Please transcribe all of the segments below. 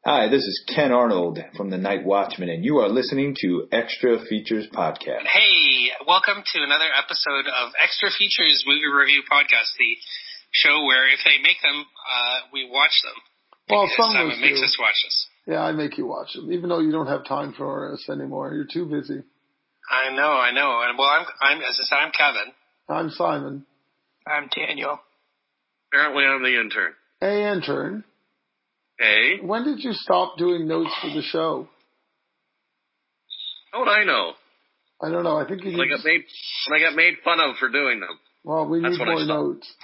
Hi, this is Ken Arnold from The Night Watchman, and you are listening to Extra Features Podcast. Hey, welcome to another episode of Extra Features Movie Review Podcast, the show where if they make them, we watch them. Well, some of Simon makes us watch this. Yeah, I make you watch them, even though you don't have time for us anymore. You're too busy. I know. And well, I'm as I said, I'm Kevin. I'm Simon. I'm Daniel. Apparently, I'm the intern. Hey, intern. Hey. When did you stop doing notes for the show? How would I know? I don't know. I think you when I got made fun of for doing them. Well, we need more notes.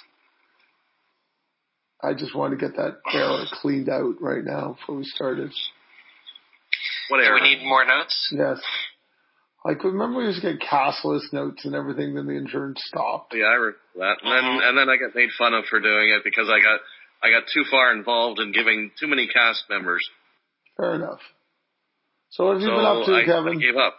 I just want to get that error cleaned out right now before we started. What error? Do we need more notes? Yes. I could remember we used to get cast list notes and everything, then the intern stopped. Yeah, I remember that. And then I got made fun of for doing it because I got too far involved in giving too many cast members. Fair enough. So what have you been up to, Kevin? I gave up.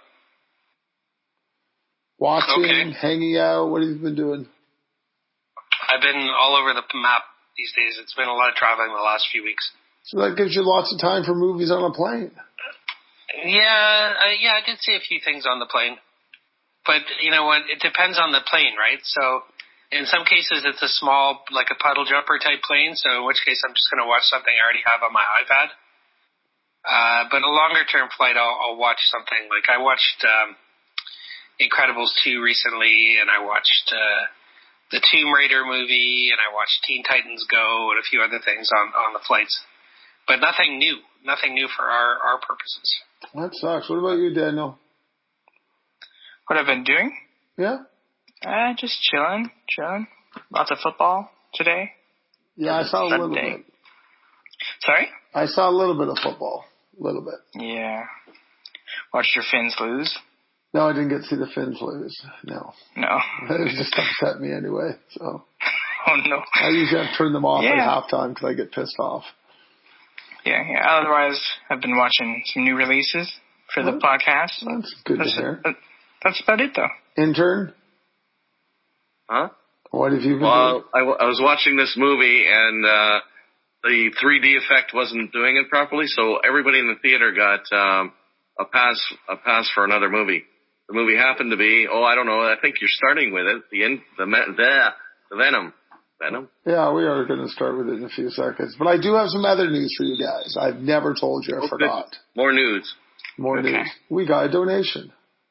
Watching, hanging out, what have you been doing? I've been all over the map these days. It's been a lot of traveling the last few weeks. So that gives you lots of time for movies on a plane. Yeah, I did see a few things on the plane. But you know what? It depends on the plane, right? So in some cases it's a small, like a puddle jumper type plane, so in which case I'm just going to watch something I already have on my iPad. But a longer term flight, I'll watch something. Like I watched Incredibles 2 recently, and I watched the Tomb Raider movie, and I watched Teen Titans Go, and a few other things on the flights. But nothing new for our purposes. That sucks. What about you, Daniel? What I've been doing? Yeah. Just chilling. Lots of football today. Yeah, I saw a little bit. Sorry? I saw a little bit of football. A little bit. Yeah. Watched your Finns lose? No, I didn't get to see the Finns lose. No. It just upset me anyway, so. Oh, no. I usually have to turn them off at halftime because I get pissed off. Yeah. Otherwise, I've been watching some new releases for the podcast. That's good to hear. That's about it, though. Intern? Huh? What have you been doing? Well, I was watching this movie, and the 3D effect wasn't doing it properly, so everybody in the theater got a pass for another movie. The movie happened to be, I don't know, I think you're starting with it, the Venom. Venom? Yeah, we are going to start with it in a few seconds. But I do have some other news for you guys. I've never told you. I forgot. Good. More news. News. We got a donation.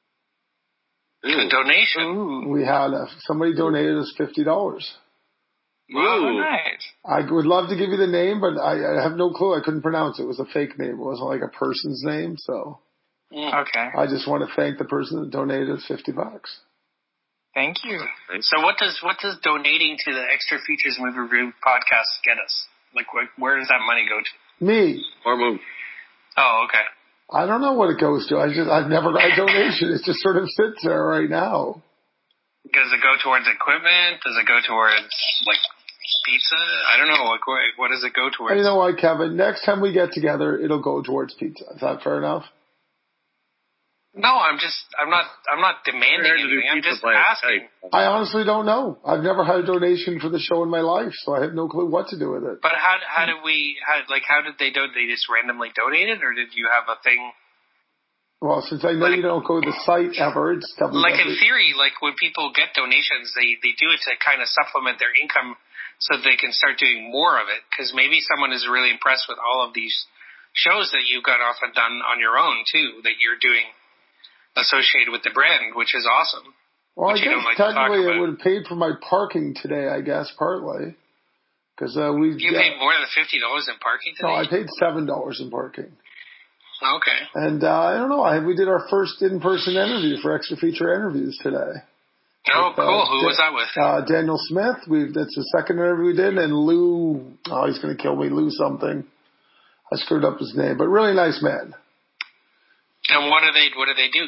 A donation? Ooh. We had somebody donated us $50. Wow, nice. I would love to give you the name, but I have no clue. I couldn't pronounce it. It was a fake name. It wasn't like a person's name, so. Okay. I just want to thank the person that donated us $50. Thank you. So what does donating to the Extra Features Movie Review podcast get us? Like, where does that money go to? Me. Or move. Oh, okay. I don't know what it goes to. I've never got a donation. It just sort of sits there right now. Does it go towards equipment? Does it go towards, like, pizza? I don't know. Like, what does it go towards? And you know what, Kevin? Next time we get together, it'll go towards pizza. Is that fair enough? No, I'm not demanding anything. I'm just asking. I honestly don't know. I've never had a donation for the show in my life, so I have no clue what to do with it. But how did they do? They just randomly donated, or did you have a thing? Well, since I know you don't go to the site ever, it's www. Like in theory, like when people get donations, they do it to kind of supplement their income so they can start doing more of it. Because maybe someone is really impressed with all of these shows that you've got often done on your own too, that you're doing associated with the brand, which is awesome. Well, I guess technically it would have paid for my parking today, I guess, partly. Because You paid more than $50 in parking today? No, I paid $7 in parking. Okay. And I don't know, we did our first in-person interview for Extra Feature Interviews today. Oh, cool. Who was that with? Daniel Smith. That's the second interview we did. And Lou, he's going to kill me, Lou something. I screwed up his name, but really nice man. And what do they do?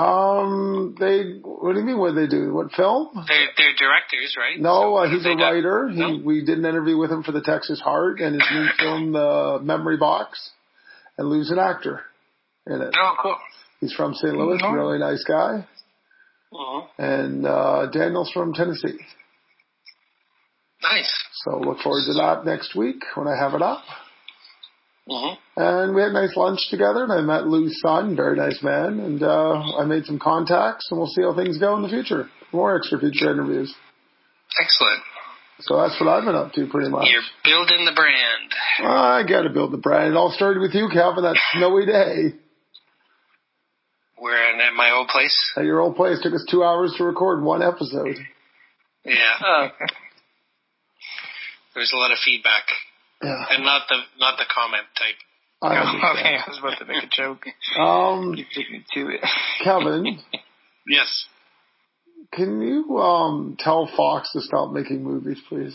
What do you mean what they do? What film? They're directors, right? No, he's a writer. We did an interview with him for the Texas Heart and his new film, The Memory Box. And Lou's an actor in it. Oh, cool. He's from St. Louis, really nice guy. And Daniel's from Tennessee. Nice. So look forward to that next week when I have it up. And we had a nice lunch together, and I met Lou's son, very nice man, and I made some contacts, and we'll see how things go in the future. More extra feature interviews. Excellent. So that's what I've been up to pretty much. You're building the brand. I got to build the brand. It all started with you, Kevin, that snowy day. We're at my old place. At your old place. Took us 2 hours to record one episode. Yeah. There's a lot of feedback. Yeah. And not the comment type. Okay, I was about to make a joke. You took me to it. Kevin. Yes. Can you tell Fox to stop making movies, please?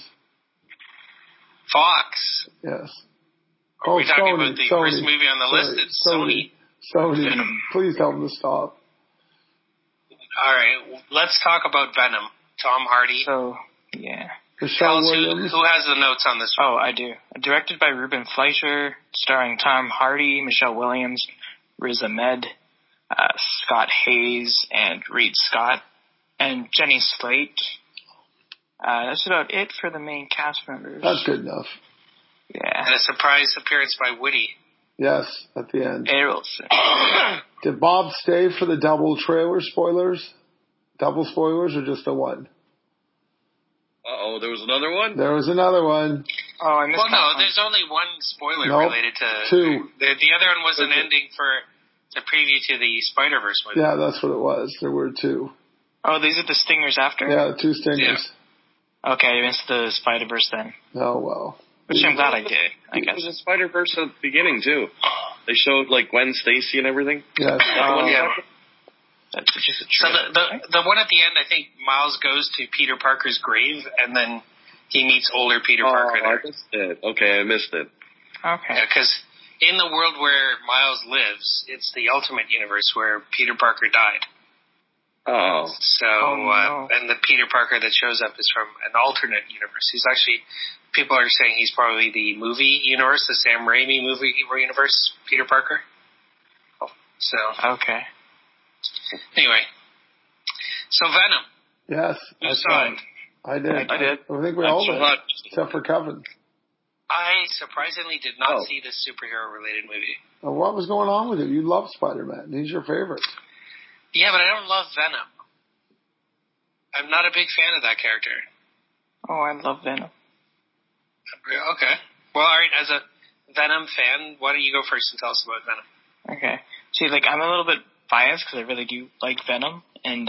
Fox? Yes. Are we talking about the first movie on the list? It's Sony. Sony. Please tell them to stop. All right. Let's talk about Venom. Tom Hardy. So, yeah. Michelle Williams. Who has the notes on this one? Oh, I do. Directed by Ruben Fleischer, starring Tom Hardy, Michelle Williams, Riz Ahmed, Scott Hayes, and Reed Scott, and Jenny Slate. That's about it for the main cast members. That's good enough. Yeah. And a surprise appearance by Woody. Yes, at the end. Errolson. Did Bob stay for the double trailer spoilers? Double spoilers or just the one? Uh-oh, there was another one? There was another one. Oh, I missed that one. There's only one spoiler related to... Two. The other one was an ending for the preview to the Spider-Verse movie. Yeah, that's what it was. There were two. Oh, these are the stingers after? Yeah, two stingers. Yeah. Okay, I missed the Spider-Verse then. Oh, well. Which I'm glad I did, I guess. There was a Spider-Verse at the beginning, too. They showed, Gwen Stacy and everything. Yes. That's just a so the one at the end, I think Miles goes to Peter Parker's grave, and then he meets older Peter Parker there. I missed it. Okay, I missed it. Okay. Because in the world where Miles lives, it's the Ultimate Universe where Peter Parker died. Oh. So, no. And the Peter Parker that shows up is from an alternate universe. He's actually, people are saying he's probably the movie universe, the Sam Raimi movie universe, Peter Parker. So. Okay. Anyway. So Venom. Yes. You saw it. I did. I did. I think we all did. Except for Kevin. I surprisingly did not see this superhero-related movie. Well, what was going on with it? You love Spider-Man. He's your favorite. Yeah, but I don't love Venom. I'm not a big fan of that character. Oh, I love Venom. Okay. Well, all right, as a Venom fan, why don't you go first and tell us about Venom? Okay. See, I'm a little bit biased because I really do like Venom, and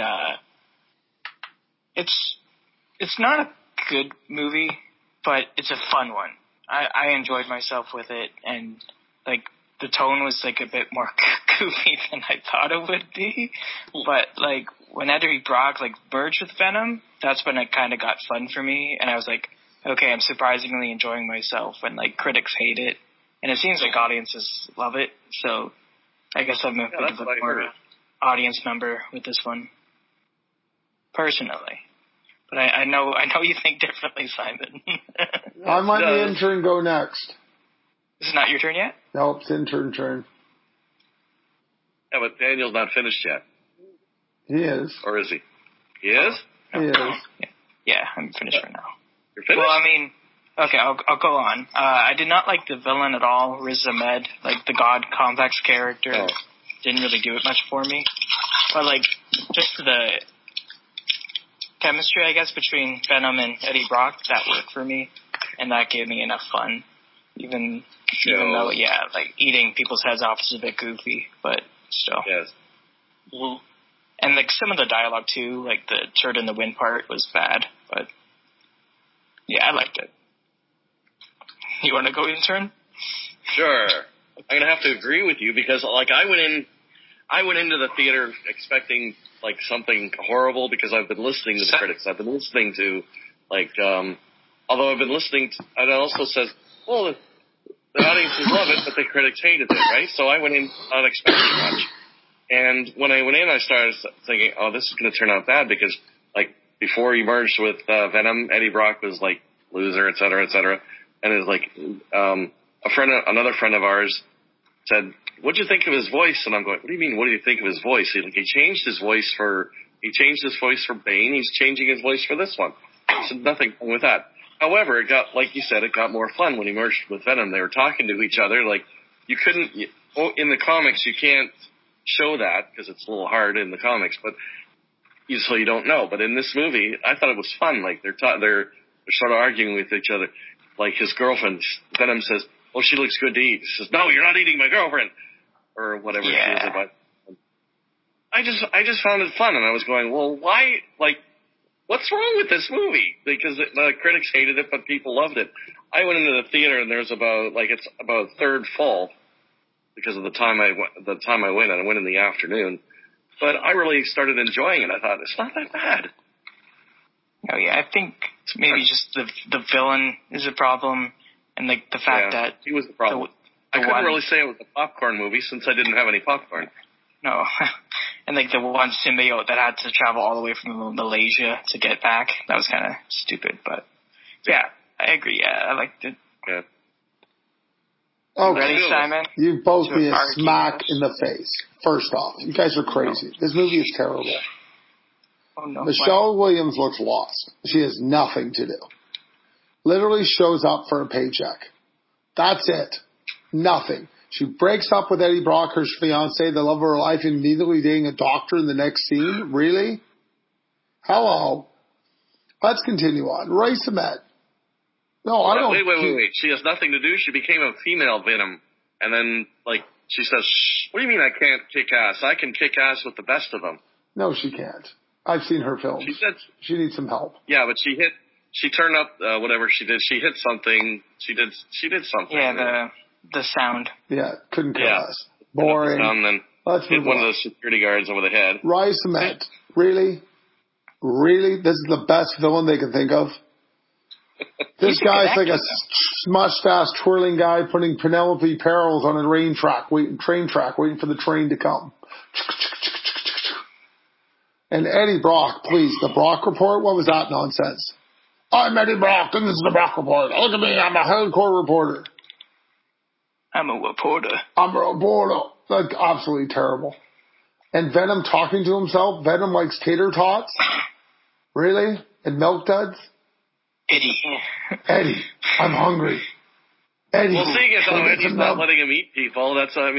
it's not a good movie, but it's a fun one. I enjoyed myself with it, and the tone was a bit more goofy than I thought it would be. But when Eddie Brock merged with Venom, that's when it kind of got fun for me, and I was like, okay, I'm surprisingly enjoying myself when critics hate it, and it seems like audiences love it. So I guess I'm a bit of a more audience member with this one, personally. But I know you think differently, Simon. I might the intern go next. Is it not your turn yet? Nope, it's intern turn. Yeah, but Daniel's not finished yet. He is. Or is he? He is? He is. Yeah, I'm finished for now. You're finished? Well, I mean, okay, I'll go on. I did not like the villain at all, Riz Ahmed, the God Complex character. Oh. Didn't really do it much for me. But, just the chemistry, I guess, between Venom and Eddie Brock, that worked for me. And that gave me enough fun. Even though, eating people's heads off is a bit goofy, but still. Yes. Mm-hmm. And, some of the dialogue, too, the turd in the wind part was bad, but, yeah, I liked it. You want to go intern? Sure. I'm going to have to agree with you because, I went into the theater expecting, something horrible because I've been listening to the critics. I've been listening to, although I've been listening to, and it also says, well, the audiences love it, but the critics hated it, right? So I went in not expecting much. And when I went in, I started thinking, oh, this is going to turn out bad because, before he merged with Venom, Eddie Brock was, loser, et cetera, et cetera. And it was another friend of ours said, what'd you think of his voice? And I'm going, what do you mean, what do you think of his voice? He changed his voice for Bane. He's changing his voice for this one. So nothing wrong with that. However, it got, like you said, it got more fun when he merged with Venom. They were talking to each other, you couldn't, in the comics, you can't show that because it's a little hard in the comics, but so you don't know. But in this movie, I thought it was fun. Like they're sort of arguing with each other. Like his girlfriend, Venom says, "Oh, she looks good to eat." He says, "No, you're not eating my girlfriend," or whatever she is about. I just found it fun, and I was going, well, why? Like, what's wrong with this movie? Because the critics hated it, but people loved it. I went into the theater, and it's about a third full because of the time I went, and I went in the afternoon. But I really started enjoying it. I thought it's not that bad. Oh yeah, I think maybe just the villain is a problem, and like the fact that he was the problem. I couldn't really say it was a popcorn movie since I didn't have any popcorn. No, and like the one symbiote that had to travel all the way from Malaysia to get back, that was kind of stupid. But yeah, I agree. Yeah, I liked it. Yeah. Okay. Ready, Simon? You both be a smack in the face. First off, you guys are crazy. No. This movie is terrible. Oh, no. Michelle Williams looks lost. She has nothing to do. Literally shows up for a paycheck. That's it. Nothing. She breaks up with Eddie Brock, her fiance, the love of her life, and immediately dating a doctor in the next scene? Really? Hello. Let's continue on. Race Ahmed. No, I don't. Wait. She has nothing to do. She became a female Venom. And then, she says, what do you mean I can't kick ass? I can kick ass with the best of them. No, she can't. I've seen her films. She needs some help. Yeah, but she turned up, whatever she did. She hit something. She did something. Yeah, the sound. Yeah, couldn't care less. Boring. Then let's hit one of those security guards over the head. Rice Ahmed. Really? Really? This is the best villain they can think of? This guy's like a mustache twirling guy putting Penelope Perils on a train track, waiting for the train to come. And Eddie Brock, please, the Brock Report, what was that nonsense? I'm Eddie Brock, and this is the Brock Report. Look at me, I'm a hardcore reporter. I'm a reporter. Like, absolutely terrible. And Venom talking to himself. Venom likes tater tots. Really? And milk duds? Eddie, I'm hungry. Eddie. Well, seeing as how Eddie's not letting him eat people, that's what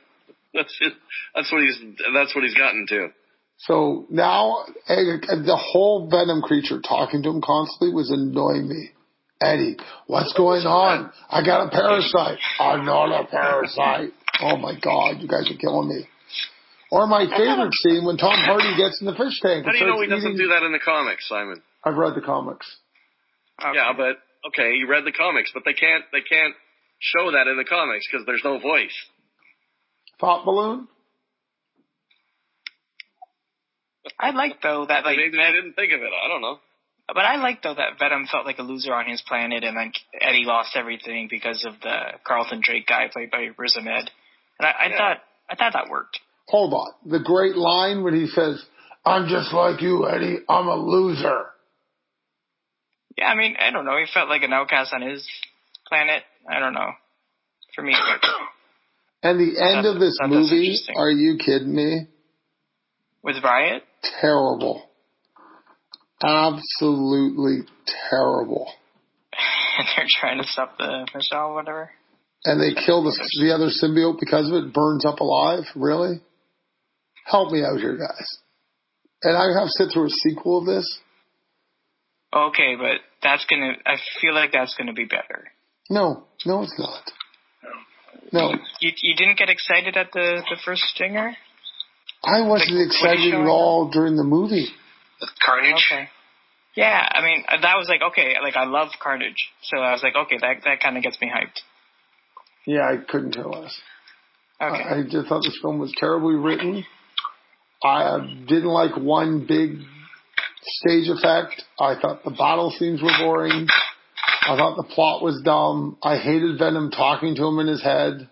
he's gotten to. So now, the whole Venom creature talking to him constantly was annoying me. Eddie, what's going on? I got a parasite. I'm not a parasite. Oh my God, you guys are killing me. Or my favorite scene when Tom Hardy gets in the fish tank. How do you know he doesn't do that in the comics, Simon? I've read the comics. Okay. Yeah, but okay, you read the comics, but they can't show that in the comics because there's no voice. Thought balloon? I like though that maybe I didn't think of it. I don't know. But I like though that Venom felt like a loser on his planet, and then Eddie lost everything because of the Carlton Drake guy played by Riz Ahmed. And I thought that worked. Hold on, the great line when he says, "I'm just like you, Eddie. I'm a loser." Yeah, I mean, I don't know. He felt like an outcast on his planet. I don't know. For me, it worked. And the end of this movie, are you kidding me? With Riot? Terrible. Absolutely terrible. And they're trying to stop the missile or whatever. And they kill the other symbiote because of it, burns up alive? Really? Help me out here, guys. And I have to sit through a sequel of this? Okay, but I feel like that's gonna be better. No, it's not. No. You didn't get excited at the first stinger? I wasn't excited at all during the movie. Carnage? Okay. Yeah, I mean, that was okay, I love Carnage. So I was okay, that kind of gets me hyped. Yeah, I couldn't care less. Okay. I just thought this film was terribly written. I didn't like one big stage effect. I thought the battle scenes were boring. I thought the plot was dumb. I hated Venom talking to him in his head.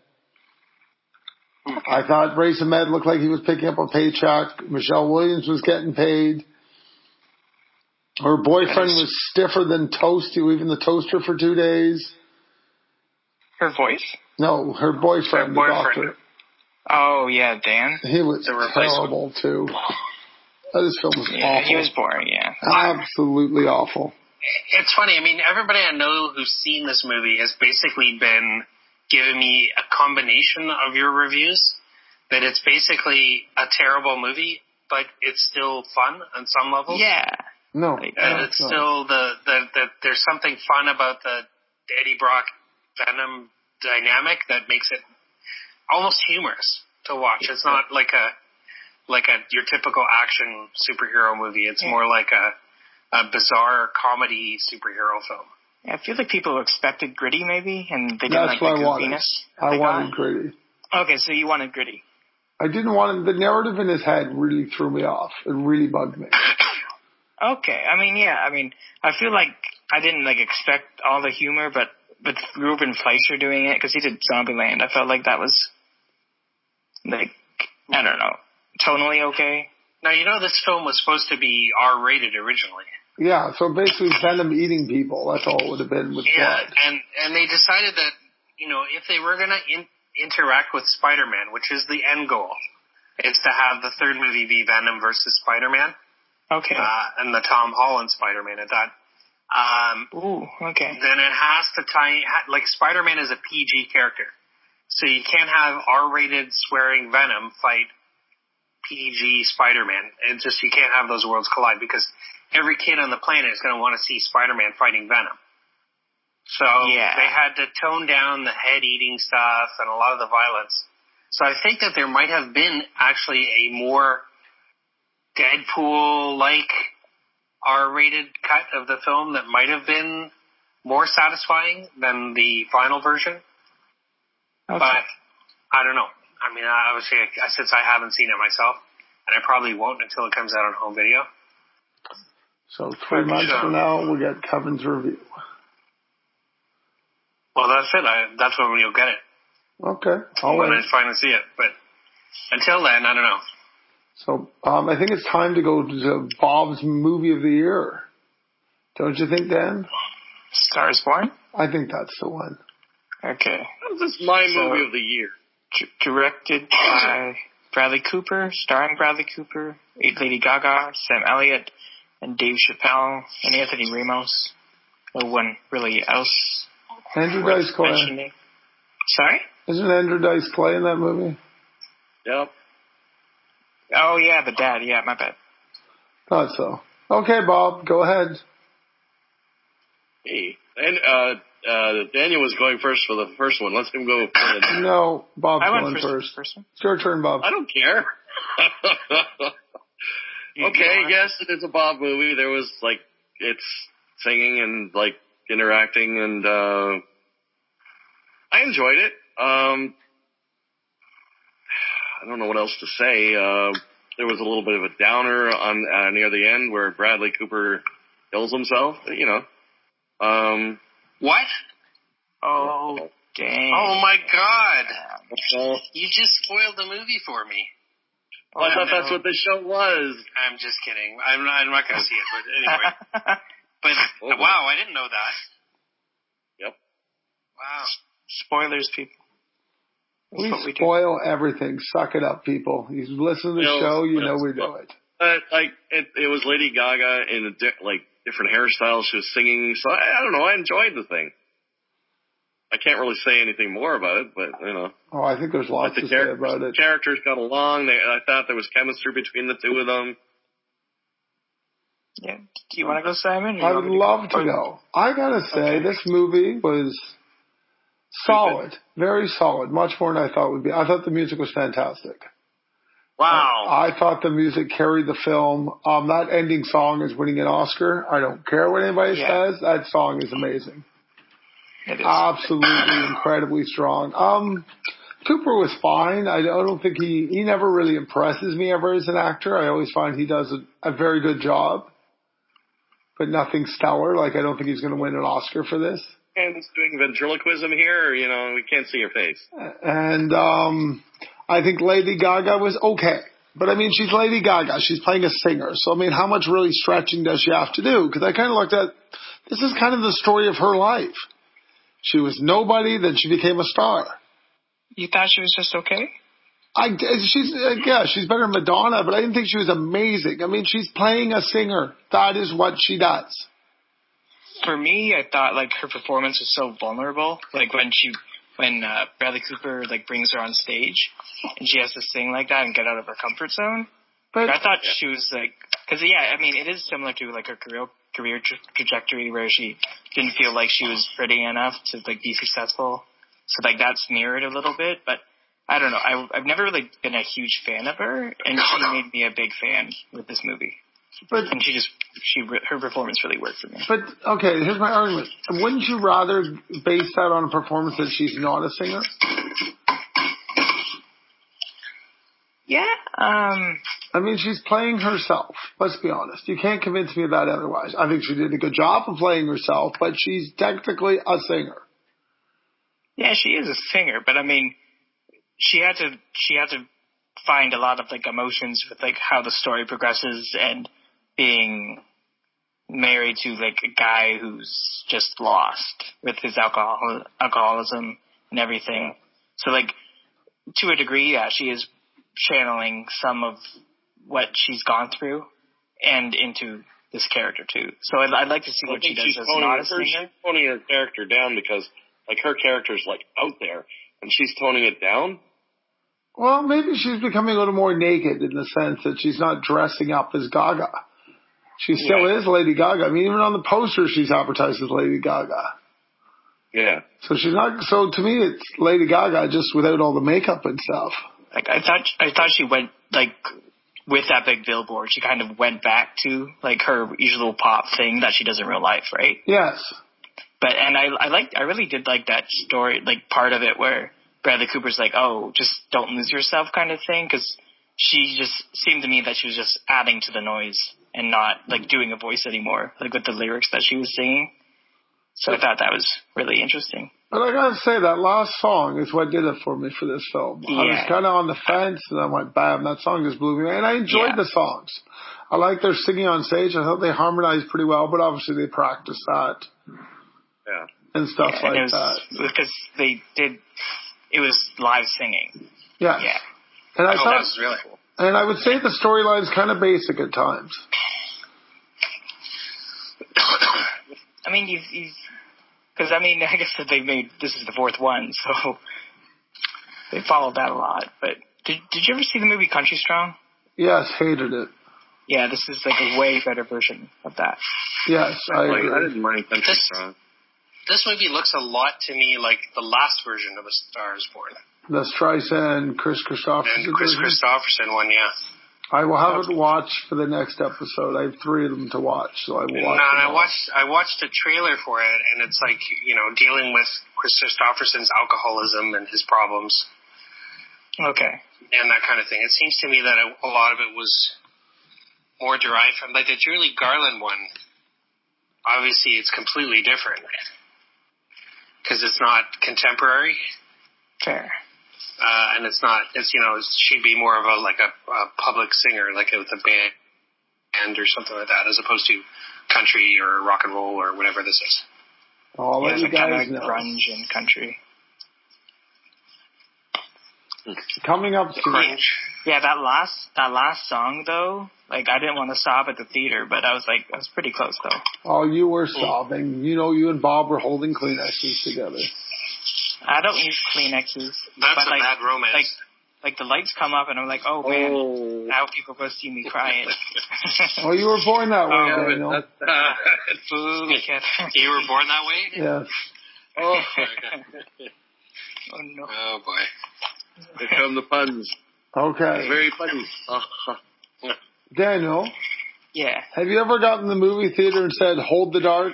I thought Race Ahmed looked like he was picking up a paycheck. Michelle Williams was getting paid. Her boyfriend was stiffer than toast. He was leaving the toaster for 2 days. Her voice? No, her boyfriend, the doctor. Oh, yeah, Dan. He was terrible, too. This film was awful. He was boring, yeah. Absolutely awful. It's funny. I mean, everybody I know who's seen this movie has basically been given me a combination of your reviews, that it's basically a terrible movie, but it's still fun on some level. Yeah. No. And it's still there's something fun about the Eddie Brock Venom dynamic that makes it almost humorous to watch. It's not like your typical action superhero movie. It's more like a bizarre comedy superhero film. Yeah, I feel like people expected gritty maybe, and they didn't That's like what the I wanted. goofiness. I wanted gritty. Okay, so you wanted gritty. I didn't want the narrative in his head really threw me off. It really bugged me. Okay, I feel like I didn't expect all the humor, but with Ruben Fleischer doing it, because he did Zombieland, I felt like that was I don't know, tonally okay. Now, this film was supposed to be R-rated originally. Yeah, so basically Venom eating people. That's all it would have been with blood. And they decided that, if they were going to interact with Spider-Man, which is the end goal, is to have the third movie be Venom versus Spider-Man. Okay. And the Tom Holland Spider-Man at that. Okay. Then it has to Spider-Man is a PG character. So you can't have R-rated swearing Venom fight PG Spider-Man. You can't have those worlds collide because every kid on the planet is going to want to see Spider-Man fighting Venom. So they had to tone down the head-eating stuff and a lot of the violence. So I think that there might have been actually a more Deadpool-like R-rated cut of the film that might have been more satisfying than the final version. Okay. But I don't know. Obviously, since I haven't seen it myself, and I probably won't until it comes out on home video. So 3 months from now, we'll get Kevin's review. Well, that's it. That's when you'll get it. Okay. When I finally see it. But until then, I don't know. So I think it's time to go to Bob's movie of the year. Don't you think, Dan? Star is Born? I think that's the one. Okay. This is my movie of the year. Directed by Bradley Cooper, starring Bradley Cooper, Lady Gaga, Sam Elliott, and Dave Chappelle, and Anthony Ramos. No one really else. Andrew Dice Clay. Sorry? Isn't Andrew Dice Clay in that movie? Yep. Oh, yeah, the dad. Yeah, my bad. Thought so. Okay, Bob, go ahead. Hey. And Daniel was going first for the first one. Let him go. No, Bob's going first. It's your turn, Bob. I don't care. Okay, yes, it is a Bob movie. There was, it's singing and, interacting, and I enjoyed it. I don't know what else to say. There was a little bit of a downer on near the end where Bradley Cooper kills himself, What? Oh, dang. Oh, my God. You just spoiled the movie for me. Well, I thought that's what the show was. I'm just kidding. I'm not going to see it, but anyway. But, wow, I didn't know that. Yep. Wow. Spoilers, people. We spoil everything. Suck it up, people. You listen to the show, we do it. It was Lady Gaga in different hairstyles. She was singing, so I don't know. I enjoyed the thing. I can't really say anything more about it, but Oh, I think there's lots to say about it. The characters got along. I thought there was chemistry between the two of them. Yeah. Do you want to go, Simon? I would love to go. I gotta say, this movie was solid, very solid, much more than I thought it would be. I thought the music was fantastic. Wow. I thought the music carried the film. That ending song is winning an Oscar. I don't care what anybody says. That song is amazing. It is. Absolutely incredibly strong. Cooper was fine. I don't think he never really impresses me ever as an actor. I always find he does a very good job, but nothing stellar. I don't think he's going to win an Oscar for this. And he's doing ventriloquism here, we can't see her face. And I think Lady Gaga was okay. But, she's Lady Gaga. She's playing a singer. So, how much really stretching does she have to do? Because I kind of looked at, this is kind of the story of her life. She was nobody, then she became a star. You thought she was just okay? She's better than Madonna, but I didn't think she was amazing. She's playing a singer. That is what she does. For me, I thought her performance was so vulnerable. When when Bradley Cooper like brings her on stage and she has to sing like that and get out of her comfort zone. But I thought she was like, because I mean, it is similar to like her career trajectory where she didn't feel like she was pretty enough to like be successful. So like that's mirrored a little bit, but I don't know. I've never really been a huge fan of her, and she made me a big fan with this movie. And her performance really worked for me. But okay, here's my argument. Wouldn't you rather base that on a performance that she's not a singer? Yeah. I mean, she's playing herself. Let's be honest. You can't convince me of that otherwise. I think she did a good job of playing herself, but she's technically a singer. Yeah, she is a singer, but I mean, she had to find a lot of like emotions with like how the story progresses and being married to like a guy who's just lost with his alcoholism and everything. So like to a degree, yeah, she is channeling some of what she's gone through and into this character too. So I'd like to see what she does as not a singer. She's toning her character down because like her character's like out there and she's toning it down. Well, maybe she's becoming a little more naked in the sense that she's not dressing up as Gaga. She still is Lady Gaga. I mean, even on the poster, she's advertised as Lady Gaga. Yeah. So she's not. So to me, it's Lady Gaga just without all the makeup and stuff. Like I thought she went like with that big billboard. She kind of went back to like her usual pop thing that she does in real life, right? Yes. But and I really did like that story, like part of it where Bradley Cooper's like, oh, just don't lose yourself kind of thing, because she just seemed to me that she was just adding to the noise and not like doing a voice anymore, like with the lyrics that she was singing. So I thought that was really interesting. But I gotta say, that last song is what did it for me for this film. Yeah. I was kind of on the fence, and I went, bam, that song just blew me away. And I enjoyed the songs. I like their singing on stage. I thought they harmonized pretty well, but obviously they practiced that. Yeah. And stuff like that. Because they did, it was live singing. Yeah. Yeah. And I thought that was really cool. And I would say the storyline's kind of basic at times. I mean, because I mean, I guess that this is the fourth one, so they followed that a lot. But did you ever see the movie Country Strong? Yes, hated it. Yeah, this is like a way better version of that. Yes, I agree. I didn't mind Country Strong. This movie looks a lot to me like the last version of A Star Is Born. The Streisand, Chris Christopherson. And Chris Christopherson one, yeah. I will have it watched for the next episode. I have 3 of them to watch, so I will watch them. I watched a trailer for it, and it's like, you know, dealing with Chris Christopherson's alcoholism and his problems. Okay. And that kind of thing. It seems to me that a lot of it was more derived from, like the Julie Garland one. Obviously, it's completely different because it's not contemporary. Fair. And it's you know, she'd be more of a public singer, like with a band or something like that, as opposed to country or rock and roll or whatever this is. I'll let you guys know. Grunge and country. Coming up soon. Grunge. Yeah, that last song though, like I didn't want to sob at the theater, but I was pretty close though. Oh, you were sobbing. You know, you and Bob were holding Kleenexes together. I don't use Kleenexes. That's a bad romance. Like the lights come up and I'm like, oh man, now people go see me crying. Oh, you were born that way, Daniel. You were born that way? Yes. Oh, oh no. Oh boy. Here come the puns. Okay. Very funny. Daniel. Yeah. Have you ever gotten in the movie theater and said, hold the dark?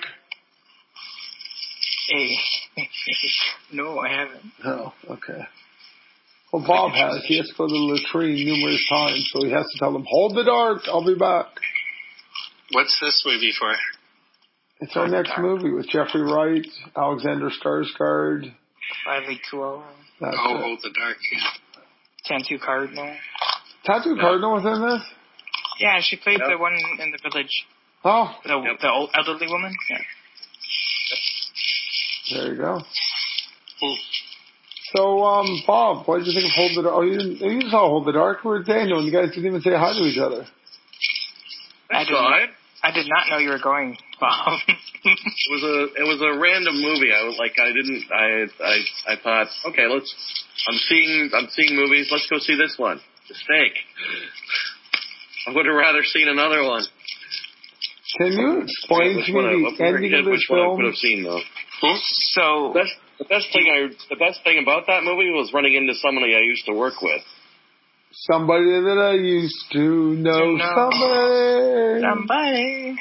Hey. No, I haven't. Oh, okay. Well, Bob has. He has to go to the latrine numerous times, so he has to tell them, hold the dark, I'll be back. What's this movie for? It's our next movie with Jeffrey Wright, Alexander Skarsgård. Riley Kuo. Hold the dark, yeah. Tattoo Cardinal. Tattoo Cardinal was in this? Yeah, she played the one in the village. Oh. The old elderly woman? Yeah. There you go. So, Bob, what did you think of Hold the Dark? Oh, you saw Hold the Dark. Where's Daniel? And you guys didn't even say hi to each other. I I did not know you were going, Bob. It was a random movie. I thought, okay, I'm seeing movies. Let's go see this one. The Snake. I would have rather seen another one. Can you explain to me the ending of this film? I could have seen though. So the best thing about that movie was running into somebody I used to work with. Somebody that I used to know. Somebody.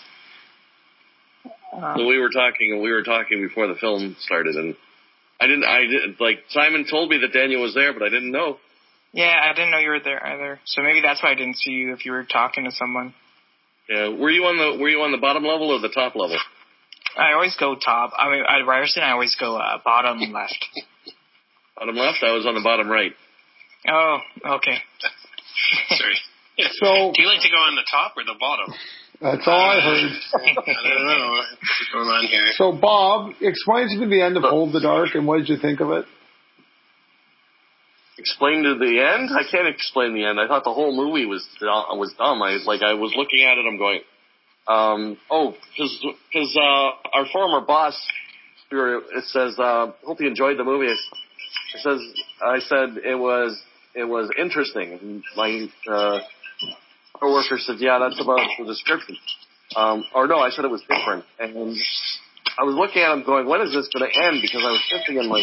So we were talking before the film started, and I didn't like Simon told me that Daniel was there, but I didn't know. Yeah, I didn't know you were there either. So maybe that's why I didn't see you if you were talking to someone. Yeah, were you on the bottom level or the top level? I always go top. I mean, at Ryerson, I always go bottom left. Bottom left? I was on the bottom right. Oh, okay. Sorry. So, do you like to go on the top or the bottom? That's all I heard. I don't know what's going on here. So, Bob, explain to me the end of Hold the Dark, and what did you think of it? Explain to the end? I can't explain the end. I thought the whole movie was dumb. I was looking at it, I'm going, because our former boss, it says, hope you enjoyed the movie. I said it was interesting. And my coworker said, yeah, that's about the description. Or no, I said it was different. And I was looking at him going, when is this going to end? Because I was sitting in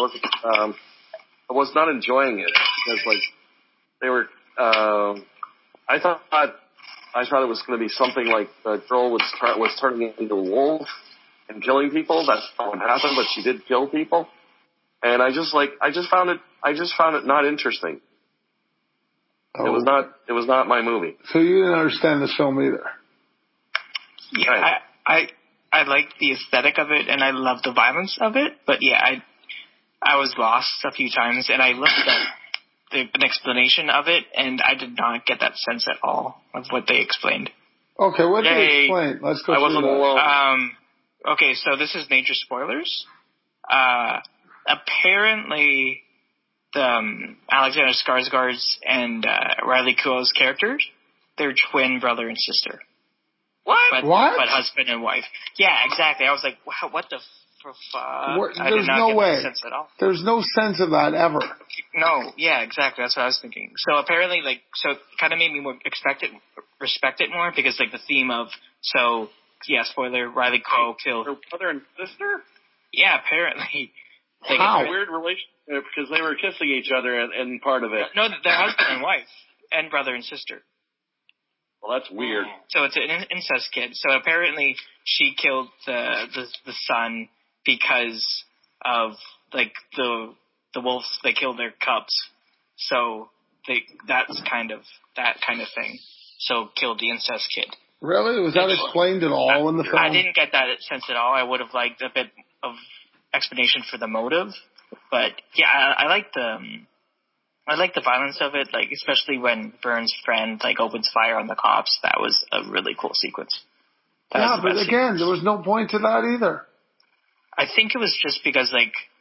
I was not enjoying it because they were. I thought it was going to be something like the girl was turning into a wolf and killing people. That's not what happened, but she did kill people. And I just found it not interesting. Oh. It was not my movie. So you didn't understand the film either. Yeah, right. I like the aesthetic of it and I love the violence of it, but yeah, I was lost a few times, and I looked at an explanation of it, and I did not get that sense at all of what they explained. Okay, what did they explain? Let's go through that. Okay, so this is major spoilers. Apparently, Alexander Skarsgård's and Riley Keough's characters, they're twin brother and sister. What? But husband and wife. Yeah, exactly. I was like, wow, what the there's no way. Sense at all. There's no sense of that ever. No, yeah, exactly. That's what I was thinking. So apparently, it kind of made me more respect it more because, the theme of, spoiler, Riley Keough killed her brother and sister. Yeah, apparently. How? It's a weird relationship because they were kissing each other and part of it. No, they're husband and wife and brother and sister. Well, that's weird. So it's an incest kid. So apparently, she killed the son. Because of the wolves, they killed their cubs, so that's kind of that kind of thing. So killed the incest kid. Really? Was that explained at all in the film? I didn't get that sense at all. I would have liked a bit of explanation for the motive, but yeah, I like the violence of it, especially when Burns' friend opens fire on the cops. That was a really cool sequence. Yeah, but again, there was no point to that either. I think it was just because,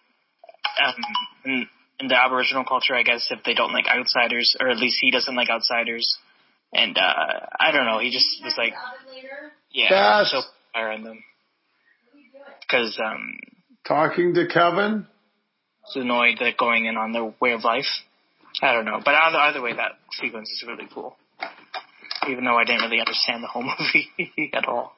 in the Aboriginal culture, I guess, if they don't like outsiders, or at least he doesn't like outsiders, and I don't know, he just was so fire on them. Because, talking to Kevin? Was annoyed that going in on their way of life. I don't know, but either way, that sequence is really cool. Even though I didn't really understand the whole movie at all.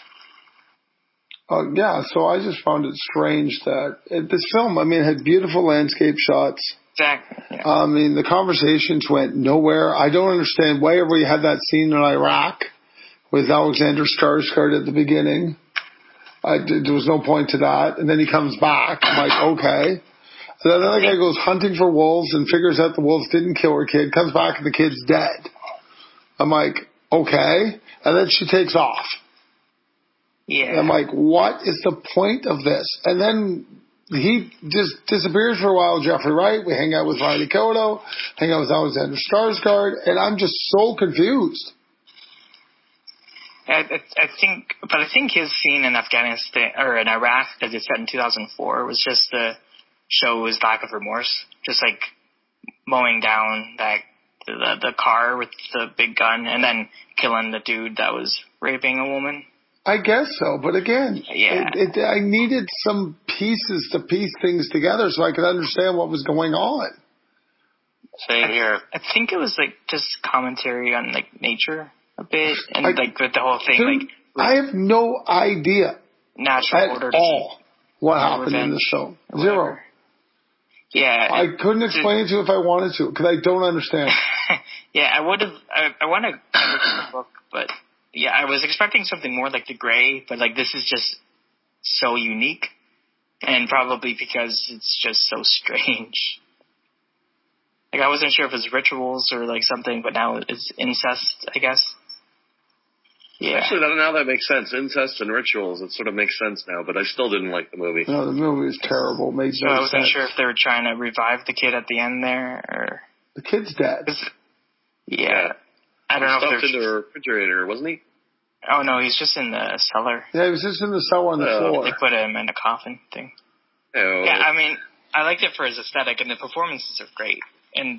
So I just found it strange that this film, had beautiful landscape shots. Exactly. Yeah. The conversations went nowhere. I don't understand why ever you had that scene in Iraq with Alexander Skarsgård at the beginning. There was no point to that. And then he comes back. I'm like, okay. And then the other guy goes hunting for wolves and figures out the wolves didn't kill her kid, comes back and the kid's dead. I'm like, okay. And then she takes off. Yeah. And I'm like, what is the point of this? And then he just disappears for a while, Jeffrey Wright. We hang out with Riley Keough, hang out with Alexander Skarsgård, and I'm just so confused. I think his scene in Afghanistan, or in Iraq, because it's set in 2004, was just to show his lack of remorse. Just mowing down that the car with the big gun, and then killing the dude that was raping a woman. I guess so, but again, Yeah. I needed some pieces to piece things together so I could understand what was going on. Same here. I think it was like just commentary on like nature a bit, and like with the whole thing, Dude, I have no idea natural at order all what no happened in revenge this film. or Zero. whatever. Yeah, I couldn't explain it to you if I wanted to because I don't understand. yeah, I would have. I want to look at the book, but yeah, I was expecting something more like The Grey, but like this is just so unique, and probably because it's just so strange. Like I wasn't sure if it was rituals or like something, but now it's incest, I guess. Yeah. Actually, now that makes sense. Incest and rituals, it sort of makes sense now, but I still didn't like the movie. No, the movie was terrible. Made So no I wasn't sense. sure if they were trying to revive the kid at the end there, or The kid's dead. yeah. I don't know if Stuffed they're. into a refrigerator, wasn't he? Oh no, he's just in the cellar. Yeah, he was just in the cell on the floor. They put him in a coffin thing. Yeah, Yeah, I mean, I liked it for his aesthetic, and the performances are great. And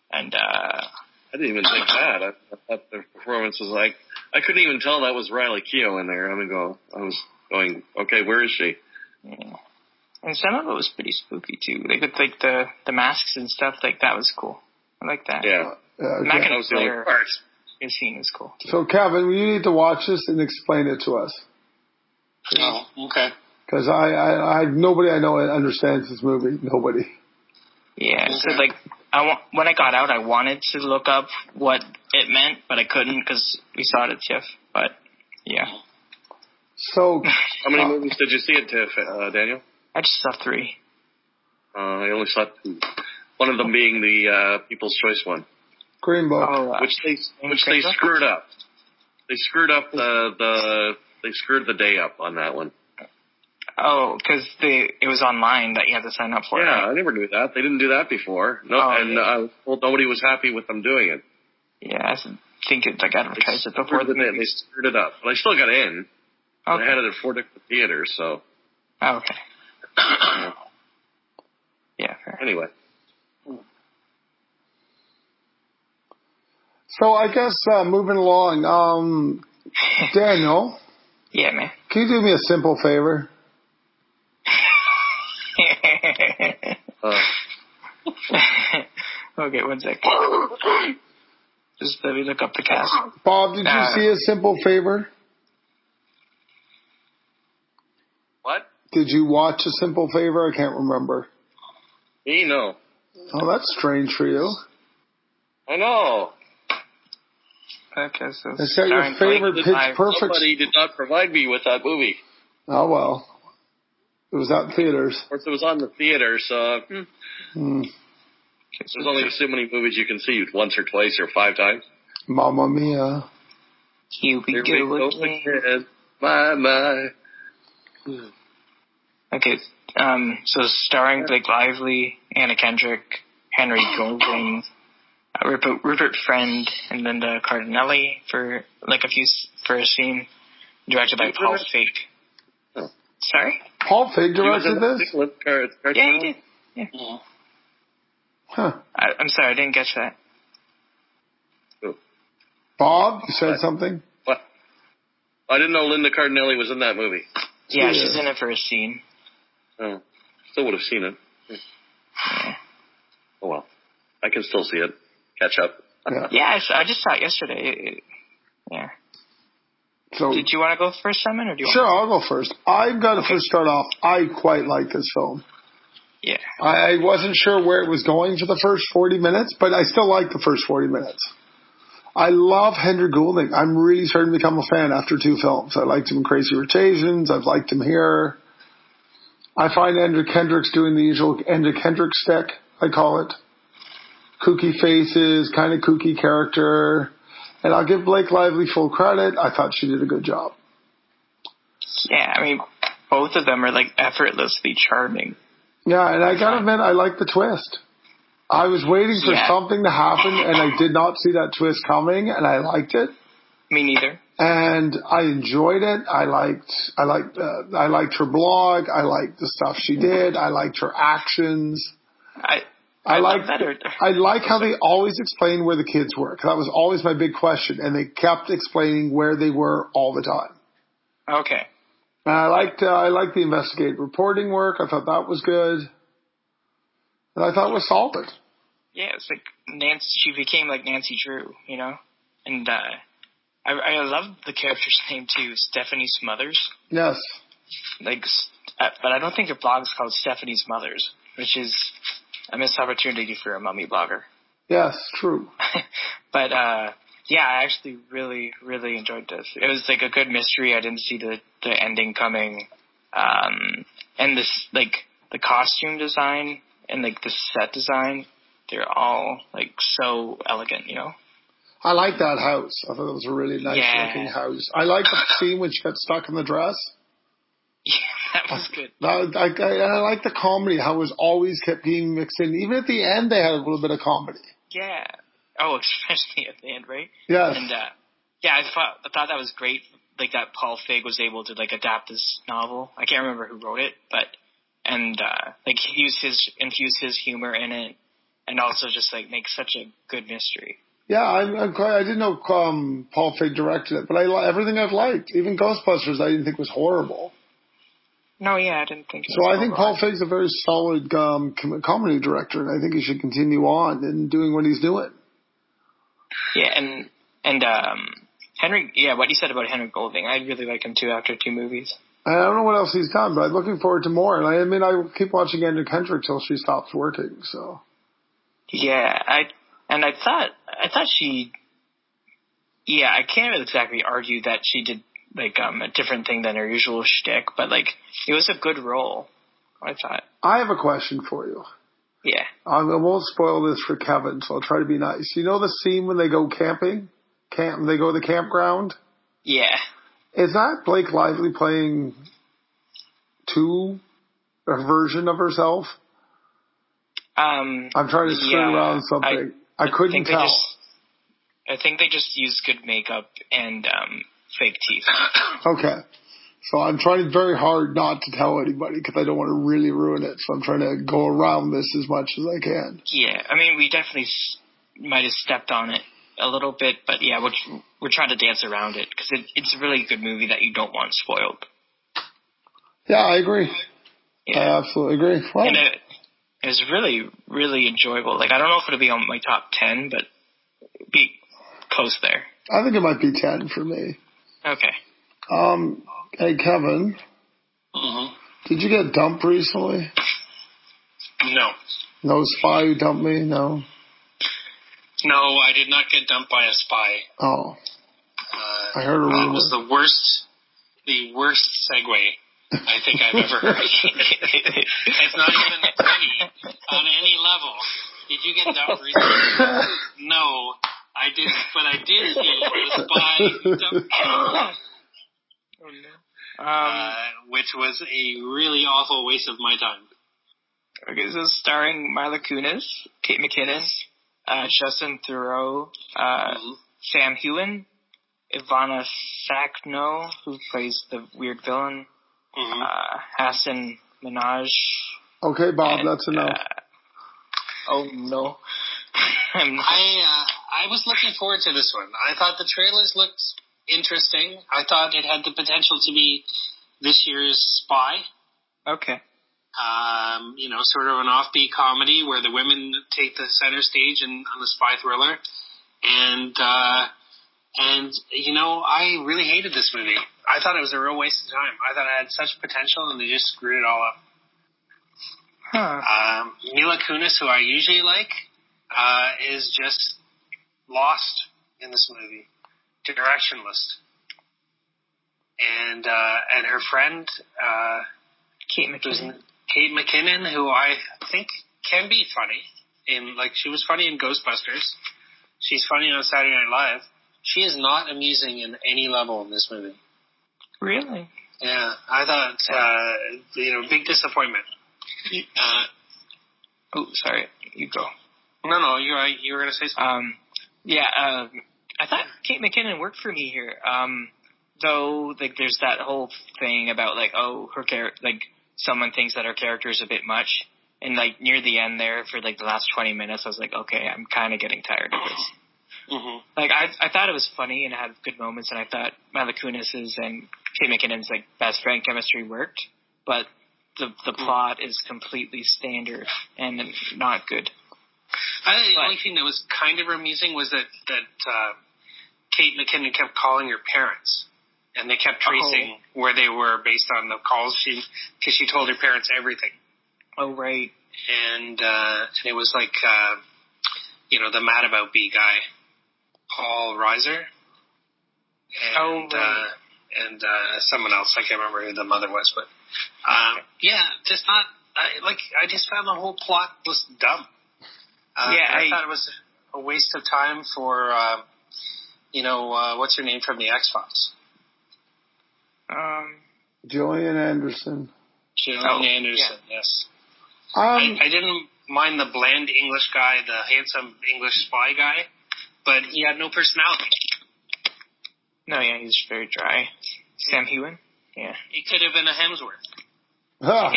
I didn't even think that. I thought the performance was like, I couldn't even tell that was Riley Keough in there. I was going, okay, where is she? yeah. And some of it was pretty spooky too. Like with like the masks and stuff, like that was cool. I like that. Yeah. Mac Okay. That and was the only Slayer, part. his scene was cool. So, Kevin, you need to watch this and explain it to us. Oh, okay. Because I nobody I know understands this movie. Nobody. Yeah. So like, when I got out, I wanted to look up what it meant, but I couldn't because we saw it at TIFF. But yeah, So, How many movies did you see at TIFF, Daniel? I just saw 3. I only saw 2. One of them being the People's Choice one, Green Book. which they screwed up. They screwed up they screwed the day up on that one. Oh, because it was online that you had to sign up for. Yeah, Right? I never knew that. They didn't do that before. No, Oh, and yeah. I was told nobody was happy with them doing it. Yeah, I think it like advertised it before the They movie. screwed it up, but I still got in. Okay. I had it at 4 different theaters, so Oh, okay. Yeah, fair. anyway. So I guess moving along, Daniel, Yeah, man. can you do me a simple favor? Okay, one sec. Just let me look up the cast. Bob, did you see A Simple Favor? What? Did you watch A Simple Favor? I can't remember. Me, no. Oh, that's strange for you. I know. Okay, so It's got your starring favorite Blake Pitch Lively. Perfect. Somebody did not provide me with that movie. Oh, well. It was out in theaters. Of course, it was on the theater, so Hmm. there's only so many movies you can see once or twice or 5 times. Mamma Mia. Here we Here go we go again. again. My. Okay, so starring Blake Lively, Anna Kendrick, Henry Golding, Rupert Friend, and Linda Cardinelli for a scene, directed by Paul Feig. Oh. Sorry? Paul Feig directed this? Yeah, he did. Yeah. Huh. I'm sorry, I didn't catch that. Bob, you said something? What? I didn't know Linda Cardinelli was in that movie. Yeah, Yeah. she's in it for a scene. Oh, still would have seen it. Yeah, Oh well, I can still see it. Catch up. Yeah. I just saw it yesterday. Yeah. So, Did you want to go first, Simon, or do you sure, want I'll go first. I've got to first start off. I quite like this film. Yeah. I wasn't sure where it was going for the first 40 minutes, but I still like the first 40 minutes. I love Henry Goulding. I'm really starting to become a fan after 2 films. I liked him in Crazy Rich Asians. I've liked him here. I find Andrew Kendrick's doing the usual Andrew Kendrick stick, I call it. Kooky faces, kind of kooky character. And I'll give Blake Lively full credit. I thought she did a good job. Yeah, I mean, both of them are like effortlessly charming. Yeah, and I gotta admit, I like the twist. I was waiting for something to happen, and I did not see that twist coming, and I liked it. Me neither. And I enjoyed it. I liked her blog. I liked the stuff she did. I liked her actions. I like love that. I like how they always explain where the kids were. 'Cause that was always my big question, and they kept explaining where they were all the time. Okay. And I liked the investigative reporting work. I thought that was good, and I thought it was solid. Yeah, it's like Nancy. She became like Nancy Drew, you know, and I love the character's name too, Stephanie Smothers. Yes. Like, but I don't think her blog is called Stephanie Smothers, which is a missed opportunity for a mummy blogger. Yes, true. But yeah, I actually really, really enjoyed this. It was like a good mystery. I didn't see the ending coming, and this like the costume design and like the set design. They're all, like, so elegant, you know? I like that house. I thought it was a really nice looking house. I like the scene when she got stuck in the dress. Yeah, that was good. I like the comedy, how it was always kept being mixed in. Even at the end, they had a little bit of comedy. Yeah. Oh, especially at the end, right? Yes. And, yeah, I thought that was great, like, that Paul Feig was able to, like, adapt this novel. I can't remember who wrote it, but, and, like, infuse his humor in it. And also just, like, make such a good mystery. Yeah, I didn't know Paul Feig directed it, but everything I've liked. Even Ghostbusters I didn't think was horrible. No, yeah, I didn't think so. I think Paul Feig's a very solid comedy director, and I think he should continue on in doing what he's doing. Yeah, and Henry, yeah, what you said about Henry Golding, I really like him too after 2 movies. I don't know what else he's done, but I'm looking forward to more. And I keep watching Anna Kendrick till she stops working, so... Yeah, I thought she, yeah, I can't exactly argue that she did like a different thing than her usual shtick, but like it was a good role, I thought. I have a question for you. Yeah. I won't spoil this for Kevin, so I'll try to be nice. You know the scene when they go camping? They go to the campground? Yeah. Is that Blake Lively playing a version of herself? I'm trying to skirt around something. I couldn't tell. I think they just used good makeup and fake teeth. Okay. So I'm trying very hard not to tell anybody because I don't want to really ruin it. So I'm trying to go around this as much as I can. Yeah. I mean, we definitely might have stepped on it a little bit, but yeah, we're trying to dance around it because it's a really good movie that you don't want spoiled. Yeah, I agree. Yeah. I absolutely agree. Well, and it was really, really enjoyable. Like, I don't know if it'll be on my top 10, but it'd be close there. I think it might be 10 for me. Okay. Hey, Kevin. Mm-hmm. Did you get dumped recently? No. No spy who dumped me? No? No, I did not get dumped by a spy. Oh. I heard a rumor. It was the worst segue I think I've ever heard. It's not even funny on any level. Did you get dumped recently? No, I didn't, but I did see the spy who dumped me. Oh, no. Which was a really awful waste of my time. Okay, so starring Mila Kunis, Kate McKinnon, Justin Theroux, Sam Heughan, Ivana Sakno, who plays the weird villain, Hassan Minhaj. Okay, Bob, that's enough. Oh no. I was looking forward to this one. I thought the trailers looked interesting. I thought it had the potential to be this year's Spy. Okay. Sort of an offbeat comedy where the women take the center stage on the spy thriller. And I really hated this movie. I thought it was a real waste of time. I thought it had such potential and they just screwed it all up. Mila Kunis, who I usually like, is just lost in this movie. Directionless. And her friend, Kate McKinnon, who I think can be funny. She was funny in Ghostbusters. She's funny on Saturday Night Live. She is not amusing in any level in this movie. Really? Yeah, I thought, big disappointment. Sorry, you go. No, you were going to say something. I thought Kate McKinnon worked for me here. Though, there's that whole thing about, her character, someone thinks that her character is a bit much. And like near the end there, for like the last 20 minutes, I was like, okay, I'm kind of getting tired of this. Mm-hmm. Like I thought it was funny and it had good moments, and I thought Mila Kunis's and Kate McKinnon's like best friend chemistry worked, but the plot is completely standard and not good. The only thing that was kind of amusing was that Kate McKinnon kept calling her parents, and they kept tracing where they were based on the calls because she told her parents everything. Oh, right. And it was like, the Mad About Bee guy, Paul Reiser. And, and someone else. I can't remember who the mother was, but, just not, I just found the whole plot was dumb. I thought it was a waste of time for, what's her name from the X-Files? Gillian Anderson. Anderson, yeah. Yes. I didn't mind the bland English guy, the handsome English spy guy, but he had no personality. No, yeah, he's very dry. Sam Heughan? Yeah. He could have been a Hemsworth. Huh.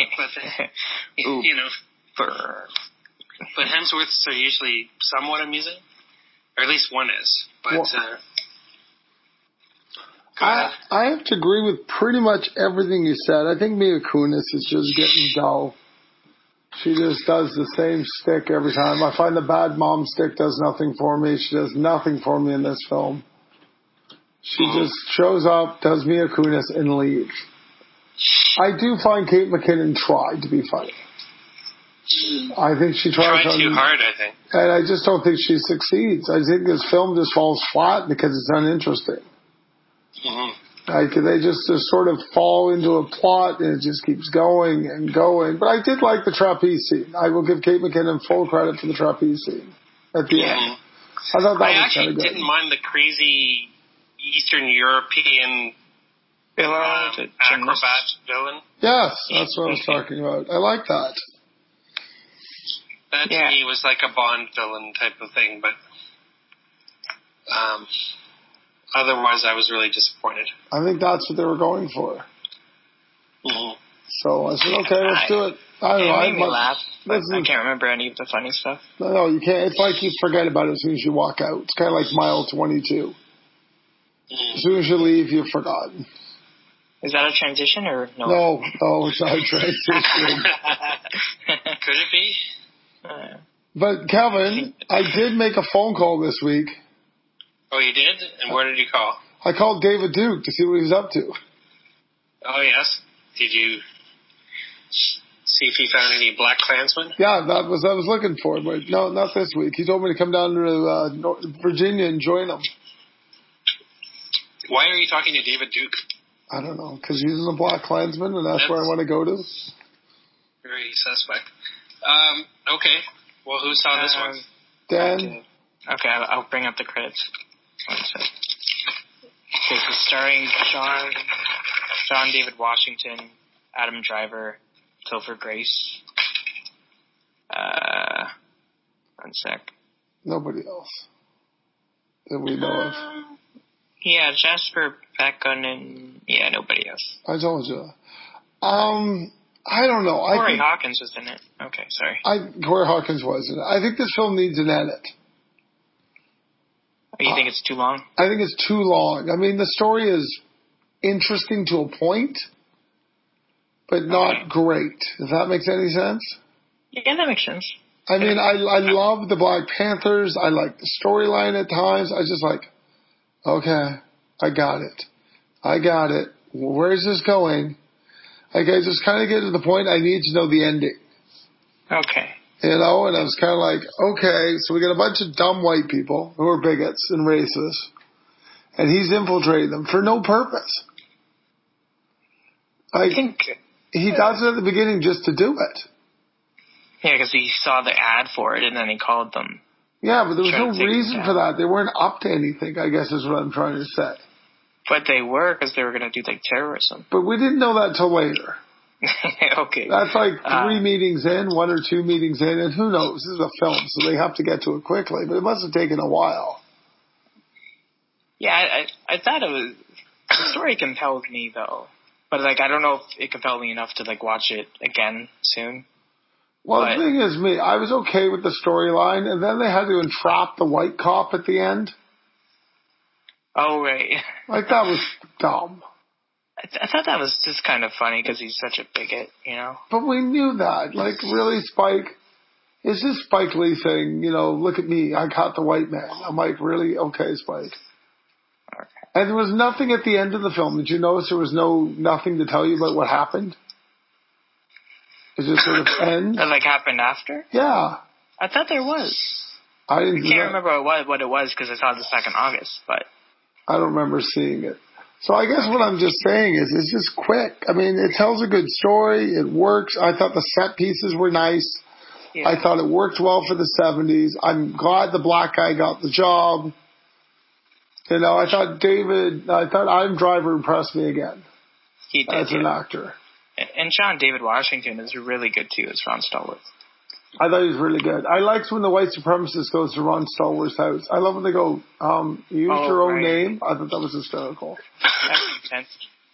But Hemsworths are usually somewhat amusing, or at least one is. But I have to agree with pretty much everything you said. I think Mila Kunis is just getting dull. She just does the same stick every time. I find the bad mom stick does nothing for me. She does nothing for me in this film. She just shows up, does Mila Kunis, and leaves. I do find Kate McKinnon tried to be funny. I think she tried too hard, I think. And I just don't think she succeeds. I think this film just falls flat because it's uninteresting. Mm-hmm. Like, they just sort of fall into a plot and it just keeps going and going. But I did like the trapeze scene. I will give Kate McKinnon full credit for the trapeze scene at the end. I thought that was kind of good. I actually didn't mind the crazy Eastern European acrobat villain. Yes, that's what I was talking about. I like that. That to me was like a Bond villain type of thing, but otherwise I was really disappointed. I think that's what they were going for. Mm-hmm. So I said, okay, let's do it. I don't know. It made me laugh. I can't remember any of the funny stuff. No, you can't. It's like you forget about it as soon as you walk out. It's kind of like Mile 22. As soon as you leave, you've forgotten. Is that a transition or no? No, it's not a transition. Could it be? But Kevin, I did make a phone call this week. Oh, you did? And where did you call? I called David Duke to see what he was up to. Oh, yes. Did you see if he found any Black Klansmen? Yeah, that was I was looking for, but no, not this week. He told me to come down to Virginia and join him. Why are you talking to David Duke? I don't know, because he's in the Black Klansman, and that's where I want to go to. Very suspect. Okay. Well, who saw this one? Dan? Okay, I'll bring up the credits. One sec. Okay, so starring John David Washington, Adam Driver, Topher Grace. One sec. Nobody else that we know of. Yeah, Jasper Bacon and nobody else. I told you. I don't know. Corey Hawkins was in it. Okay, sorry. Corey Hawkins was in it. I think this film needs an edit. Oh, you think it's too long? I think it's too long. I mean, the story is interesting to a point, but not great. If that makes any sense? Yeah, that makes sense. I mean, I love the Black Panthers. I like the storyline at times. I just like, okay, I got it. Where's this going? Like, I just kind of get to the point I need to know the ending. Okay. And I was kind of like, okay, so we got a bunch of dumb white people who are bigots and racist, and he's infiltrating them for no purpose. I think he does it at the beginning just to do it. Yeah, because he saw the ad for it, and then he called them. Yeah, but there was no reason for that. They weren't up to anything, I guess is what I'm trying to say. But they were, because they were going to do, like, terrorism. But we didn't know that till later. Okay. That's like 3 meetings in, 1 or 2 meetings in, and who knows? This is a film, so they have to get to it quickly. But it must have taken a while. Yeah, I thought it was... The story compelled me, though. But, like, I don't know if it compelled me enough to, like, watch it again soon. Well, But- the thing is, I was okay with the storyline, and then they had to entrap the white cop at the end. Oh, right. Like, that was dumb. I thought that was just kind of funny because he's such a bigot, you know? But we knew that. Like, really, Spike? It's just Spike Lee saying, look at me, I caught the white man. I'm like, really? Okay, Spike. Okay. And there was nothing at the end of the film. Did you notice there was nothing to tell you about what happened? It just sort of ends. That like happened after? Yeah. I thought there was. I can't remember what it was because I saw this back in August, but I don't remember seeing it. So I guess what I'm just saying is it's just quick. I mean, it tells a good story. It works. I thought the set pieces were nice. yeah. I thought it worked well for the 70s. I'm glad the black guy got the job. I thought Adam Driver impressed me again he did, as an actor. And John David Washington is really good too as Ron Stallworth. I thought he was really good. I liked when the white supremacist goes to Ron Stallworth's house. I love when they go, use your own name. I thought that was hysterical. That makes sense.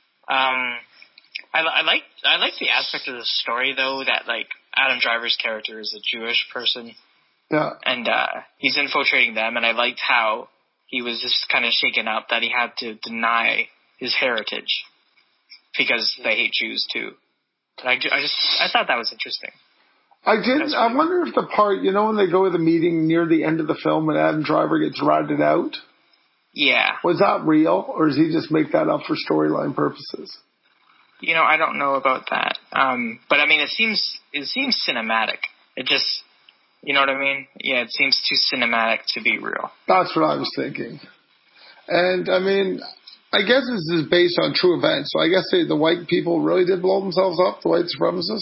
I like the aspect of the story though that like Adam Driver's character is a Jewish person. Yeah. And he's infiltrating them, and I liked how he was just kind of shaken up that he had to deny his heritage because they hate Jews too. I thought that was interesting. I wonder if the part, when they go to the meeting near the end of the film and Adam Driver gets ratted out? Yeah. Was that real, or does he just make that up for storyline purposes? I don't know about that. But I mean, it seems cinematic. It just, you know what I mean? Yeah, it seems too cinematic to be real. That's what I was thinking. And I mean, I guess this is based on true events, so I guess the white people really did blow themselves up, the white supremacists?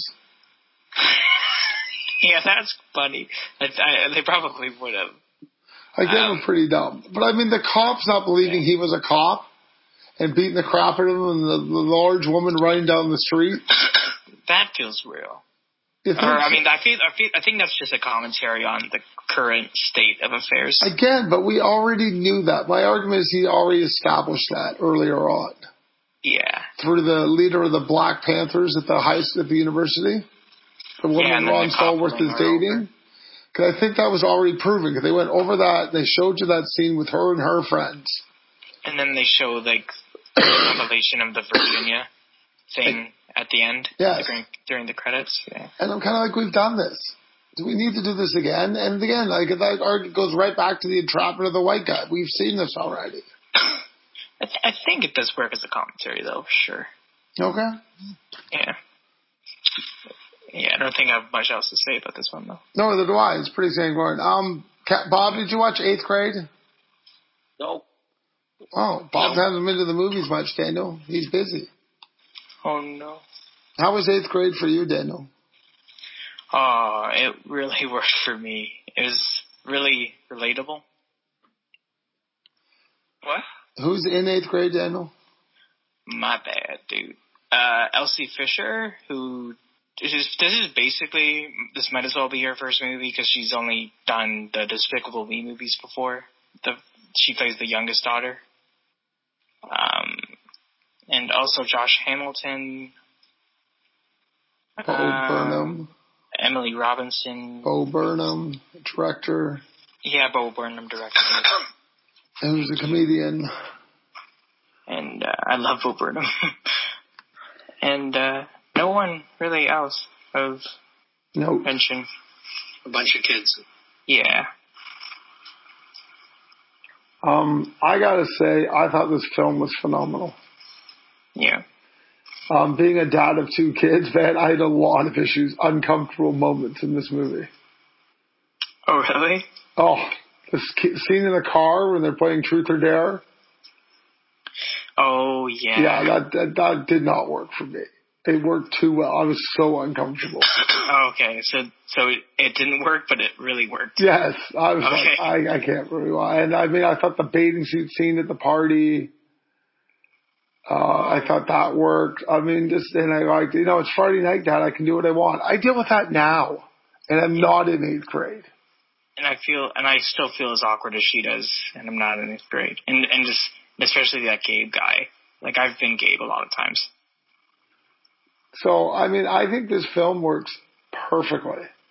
Yeah, that's funny. They probably would have. I get them pretty dumb. But I mean, the cop's not believing he was a cop and beating the crap out of him and the large woman running down the street. That feels real. I think that's just a commentary on the current state of affairs. Again, but we already knew that. My argument is he already established that earlier on. Yeah. Through the leader of the Black Panthers at the university. The woman Ron Stallworth is dating. Because I think that was already proven. Because they went over that. They showed you that scene with her and her friends. And then they show like the revelation of the Virginia thing at the end. Yes. During the credits. Yeah. And I'm kind of like, we've done this. Do we need to do this again? And again, like that argument goes right back to the entrapment of the white guy. We've seen this already. I think it does work as a commentary, though, for sure. Okay. Yeah. Yeah, I don't think I have much else to say about this one, though. No, neither do I. It's pretty sanguine. Bob, did you watch 8th Grade? No. Oh, Bob hasn't been to the movies much, Daniel. He's busy. Oh, no. How was 8th Grade for you, Daniel? Oh, it really worked for me. It was really relatable. What? Who's in 8th Grade, Daniel? My bad, dude. Elsie Fisher, who... This is basically... This might as well be her first movie because she's only done the Despicable Me movies before. She plays the youngest daughter. And also Josh Hamilton. Bo Burnham. Emily Robinson. Bo Burnham, director. Yeah, Bo Burnham, director. And who's a comedian. And I love Bo Burnham. And no one really else of mention. A bunch of kids. Yeah. I gotta say, I thought this film was phenomenal. Yeah. Being a dad of 2 kids, man, I had a lot of issues, uncomfortable moments in this movie. Oh, really? Oh, the scene in the car when they're playing Truth or Dare. Oh, yeah. Yeah, that did not work for me. It worked too well. I was so uncomfortable. Okay, so it didn't work, but it really worked. Yes, I was like, I can't really lie. And I mean, I thought the bathing suit scene at the party, I thought that worked. I mean, and I liked, it's Friday night, Dad, I can do what I want. I deal with that now, and I'm not in 8th grade. And I still feel as awkward as she does, and I'm not in 8th grade. And just, especially that Gabe guy. Like, I've been Gabe a lot of times. So, I mean, I think this film works perfectly.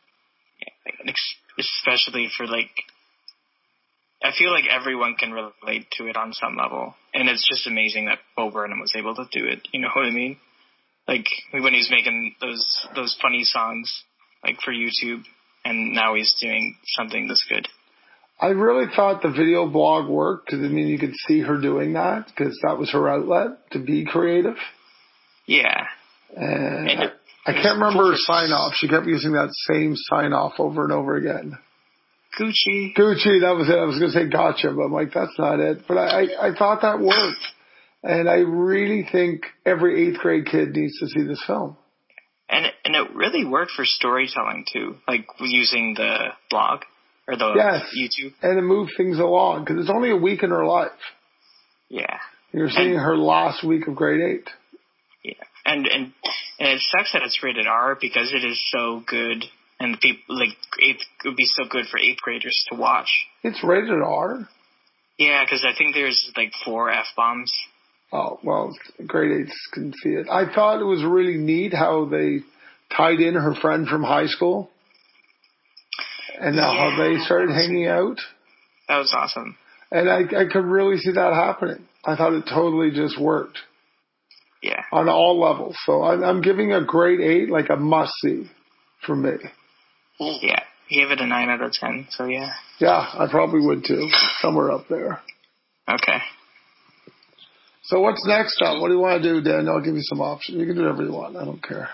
especially for like, I feel like everyone can relate to it on some level, and it's just amazing that Bo Burnham was able to do it. You know what I mean? Like when he's making those funny songs like for YouTube, and now he's doing something this good. I really thought the video blog worked because, I mean, you could see her doing that because that was her outlet to be creative. Yeah. And I can't remember her sign-off. She kept using that same sign-off over and over again. Gucci, that was it. I was going to say gotcha, but I'm like, that's not it. But I thought that worked. And I really think every 8th grade kid needs to see this film. And it really worked for storytelling too, like using the blog or the YouTube. And it moved things along because it's only a week in her life. Yeah. You're seeing her last week of grade 8. Yeah. And it sucks that it's rated R because it is so good, and people like it would be so good for 8th graders to watch. It's rated R. Yeah, because I think there's like 4 F-bombs. Oh, well, grade 8s can see it. I thought it was really neat how they tied in her friend from high school and how they started hanging out. That was awesome. And I could really see that happening. I thought it totally just worked. Yeah. On all levels. So I'm giving a grade 8 like a must-see for me. Yeah. He gave it a 9 out of 10, so yeah. Yeah, I probably would too. Somewhere up there. Okay. So what's next up? What do you want to do, Dan? I'll give you some options. You can do whatever you want. I don't care.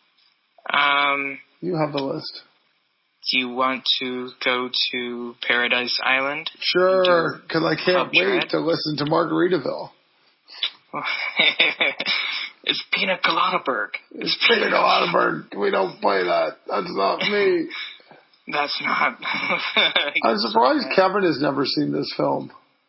You have the list. Do you want to go to Paradise Island? Sure, because I can't wait to listen to Margaritaville. It's Pina Coladaburg. It's Pina Coladaburg. We don't play that. That's not me. That's not. I'm surprised Kevin has never seen this film.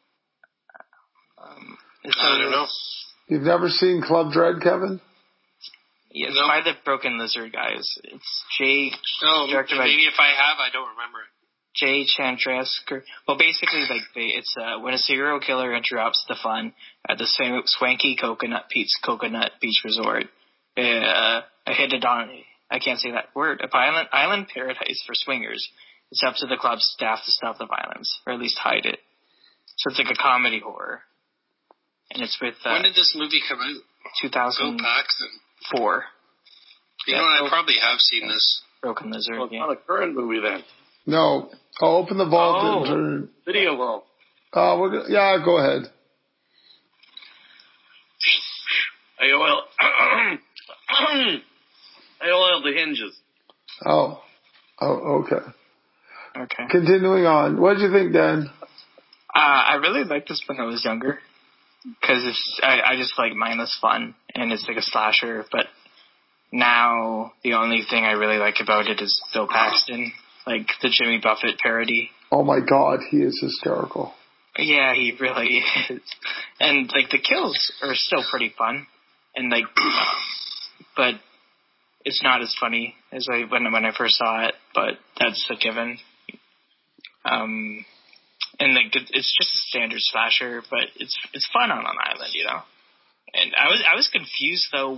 I don't know. You've never seen Club Dread, Kevin? Yeah, it's by the Broken Lizard guys. It's Jay. Oh, maybe if I have, I don't remember it. Jay Chandrasekhar. Well, basically, like it's when a serial killer interrupts the fun at the swanky Coconut Beach Resort. A hidden on I can't say that word. Island paradise for swingers. It's up to the club's staff to stop the violence, or at least hide it. So it's like a comedy horror, and it's with. When did this movie come out? 2004. Bill Paxton. You know, I probably have seen this. Broken Lizard. Well, it's not a current movie then. No. I'll open the vault. And Video vault. Yeah, go ahead. I oiled the hinges. Oh, okay. Okay. Continuing on. What did you think, Dan? I really liked this when I was younger because I just like mindless fun, and it's like a slasher. But now the only thing I really like about it is Bill Paxton, like the Jimmy Buffett parody. Oh my God, he is hysterical. Yeah, he really is. And like the kills are still pretty fun, and like, but it's not as funny as when I first saw it. But that's a given. And like it's just a standard slasher, but it's fun on an island, you know. And I was confused though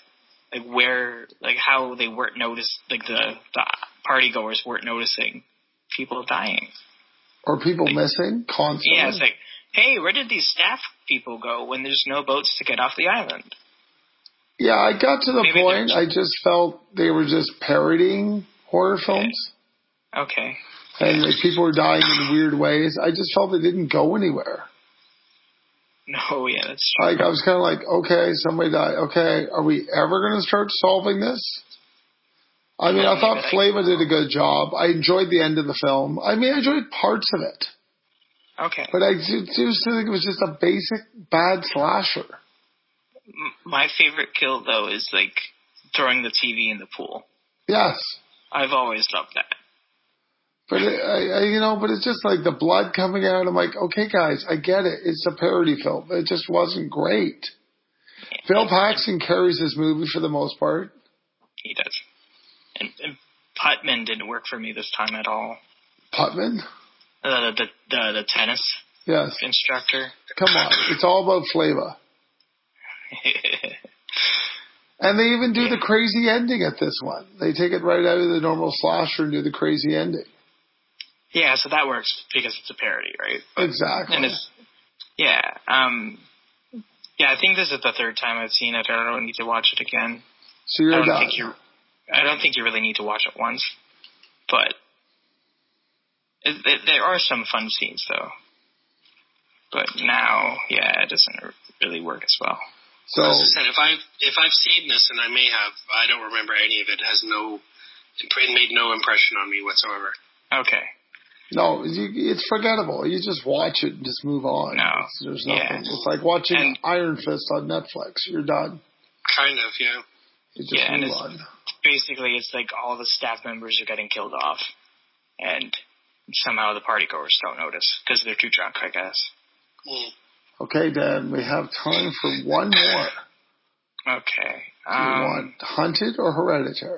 how they weren't noticed, like the party goers weren't noticing people dying. Or people missing constantly. Yeah, it's like, hey, where did these staff people go when there's no boats to get off the island? Yeah, I got to the point, I just felt they were just parodying horror films. Okay. And like, people were dying in weird ways. I just felt it didn't go anywhere. No, yeah, that's true. Like, I was kind of like, okay, somebody died. Okay, are we ever going to start solving this? I mean, I thought Flava did a good job. I enjoyed the end of the film. I mean, I enjoyed parts of it. Okay. But I do think it was just a basic bad slasher. My favorite kill, though, is like throwing the TV in the pool. Yes. I've always loved that. But but it's just like the blood coming out. I'm like, okay, guys, I get it. It's a parody film. It just wasn't great. Bill Paxton carries this movie for the most part. He does. And Putman didn't work for me this time at all. Putman? The tennis instructor. Come on. It's all about Flava. And they even do the crazy ending at this one. They take it right out of the normal slasher and do the crazy ending. Yeah, so that works because it's a parody, right? Exactly. And it's, yeah. Yeah, I think this is the third time I've seen it. I don't need to watch it again. So you're done. I don't think you really need to watch it once. But there are some fun scenes, though. But now, yeah, it doesn't really work as well. So, as I said, if I've seen this, and I may have, I don't remember any of it. It made no impression on me whatsoever. Okay. No, it's forgettable. You just watch it and just move on. No. There's nothing. Yeah. It's like watching Iron Fist on Netflix. You're done. Kind of, yeah. You just move on. Basically, it's like all the staff members are getting killed off, and somehow the partygoers don't notice because they're too drunk, I guess. Okay, Dan, we have time for one more. Okay. Do you want Hunted or Hereditary?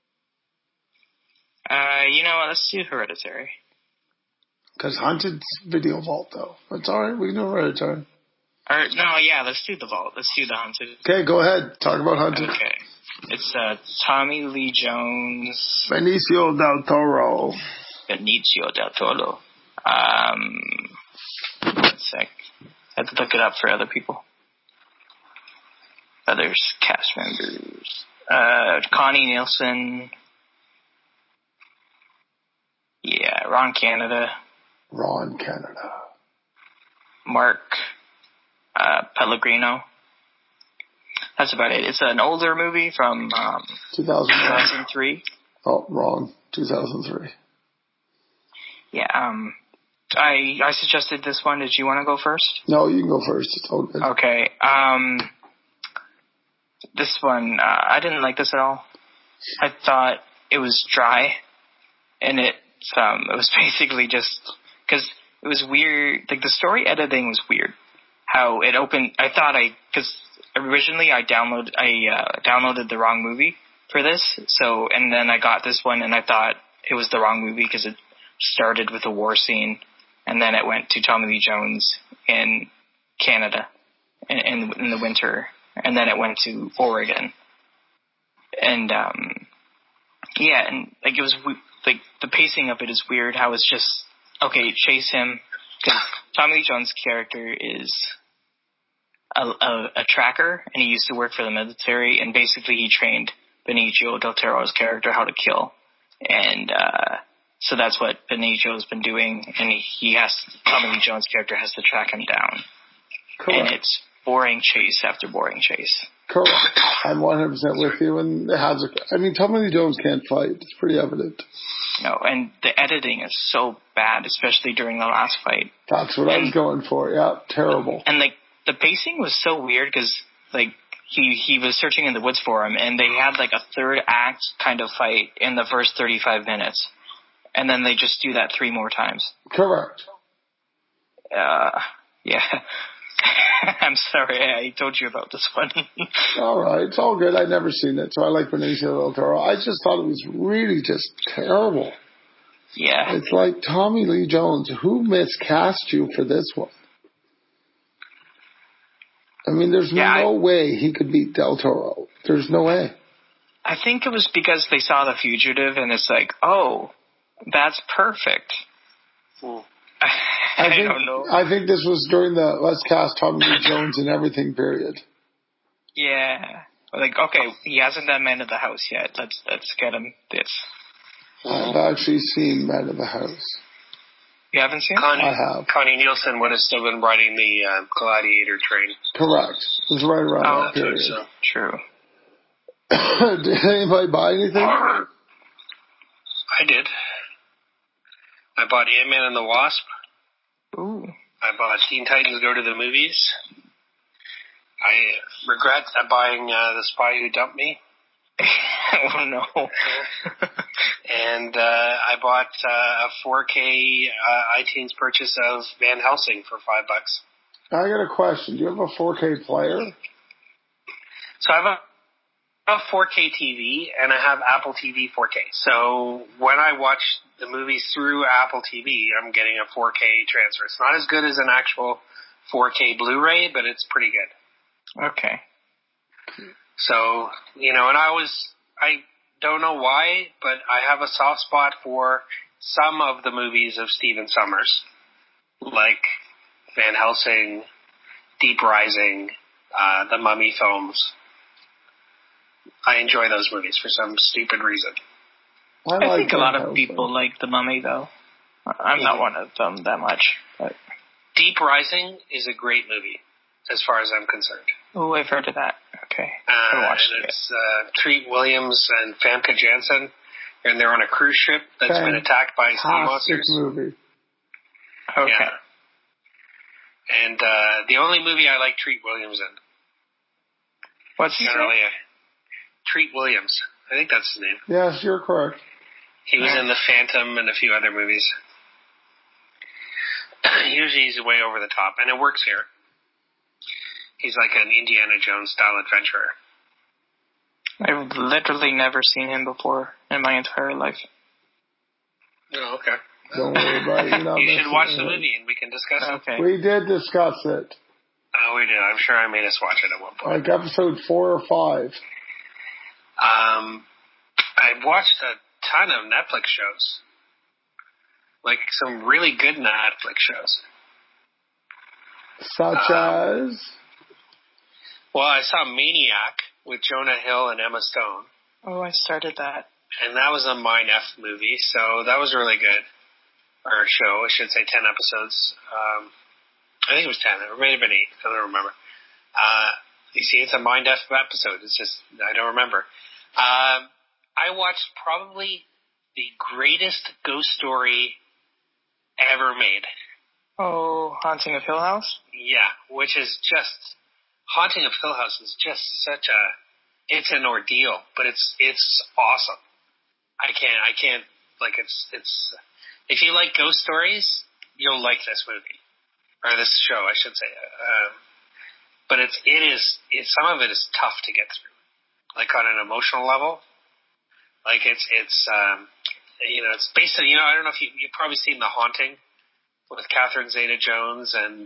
You know what? Let's do Hereditary. Because Hunted's Video Vault, though. It's all right. We can do Hereditary. Let's do the Vault. Let's do the Hunted. Okay, go ahead. Talk about Hunted. Okay. It's Tommy Lee Jones. Benicio del Toro. One sec. I had to look it up for other people. Others cast members. Connie Nielsen. Yeah, Ron Canada. Mark Pellegrino. That's about it. It's an older movie from 2003. Oh, wrong. 2003. Yeah, I suggested this one. Did you want to go first? No, you can go first. It's all good. Okay. This one, I didn't like this at all. I thought it was dry, and it was basically just because it was weird. Like the story editing was weird. How it opened. Because originally I downloaded the wrong movie for this. So and then I got this one, and I thought it was the wrong movie because it started with a war scene, and then it went to Tommy Lee Jones in Canada in the winter, and then it went to Oregon, and and like it was like the pacing of it is weird. How it's just okay, chase him because Tommy Lee Jones' character is a tracker, and he used to work for the military, and basically he trained Benicio del Toro's character how to kill, and so that's what Benicio's been doing, and Tommy Lee Jones' character has to track him down. Correct. And it's boring chase after boring chase. Correct. I'm 100% with you, and Tommy Lee Jones can't fight. It's pretty evident. No, and the editing is so bad, especially during the last fight. That's what I was going for. Yeah, terrible. And like the pacing was so weird because like he was searching in the woods for him, and they had like a third act kind of fight in the first 35 minutes, and then they just do that 3 more times. Correct. Yeah. I'm sorry, I told you about this one. All right, it's all good. I've never seen it, so I like Benicio del Toro. I just thought it was really just terrible. Yeah. It's like Tommy Lee Jones. Who miscast you for this one? I mean, there's no way he could beat Del Toro. There's no way. I think it was because they saw The Fugitive, and it's like, oh, that's perfect. I don't know. I think this was during the let's cast Tommy Lee Jones and everything period. Yeah. Like, okay, he hasn't done Man of the House yet. Let's get him this. I've actually seen Man of the House. You haven't seen it? I have. Connie Nielsen would have still been riding the Gladiator train. Correct. It was right around that period. So. True. Did anybody buy anything? I did. I bought Ant-Man and the Wasp. Ooh. I bought Teen Titans Go to the Movies. I regret buying The Spy Who Dumped Me. Oh, no. And I bought a 4K iTunes purchase of Van Helsing for $5. I got a question. Do you have a 4K player? So I have a 4K TV, and I have Apple TV 4K. So when I watch the movies through Apple TV, I'm getting a 4K transfer. It's not as good as an actual 4K Blu-ray, but it's pretty good. Okay. So, and I don't know why, but I have a soft spot for some of the movies of Stephen Sommers, like Van Helsing, Deep Rising, the Mummy films. I enjoy those movies for some stupid reason. I think a lot of people like The Mummy, though. I'm not one of them that much. But Deep Rising is a great movie, as far as I'm concerned. Oh, I've heard of that. Okay. I watched it. It's Treat Williams and Famke Janssen, and they're on a cruise ship that's been attacked by sea monsters. Movie. Okay. Yeah. And the only movie I like Treat Williams in. What's his name? Treat Williams. I think that's his name. Yes, you're correct. He was in The Phantom and a few other movies. Usually he's way over the top, and it works here. He's like an Indiana Jones style adventurer. I've literally never seen him before in my entire life. Oh, okay. Don't worry about it. You should watch the movie and we can discuss it. Okay. We did discuss it. Oh, we did. I'm sure I made us watch it at one point. Like episode 4 or 5. I've watched a ton of Netflix shows. Like some really good Netflix shows. Such as? Well, I saw Maniac with Jonah Hill and Emma Stone. Oh, I started that. And that was a Mine F movie, so that was really good. Or show, I should say 10 episodes. I think it was 10, or it may have been 8, I don't remember. You see, it's a Mind F episode. It's just, I don't remember. I watched probably the greatest ghost story ever made. Oh, Haunting of Hill House? Yeah, which is just, Haunting of Hill House is just such a, it's an ordeal, but it's awesome. I can't, like, it's, if you like ghost stories, you'll like this movie. Or this show, I should say. But it is some of it is tough to get through. Like on an emotional level. Like it's based on, I don't know if you've probably seen The Haunting with Catherine Zeta-Jones and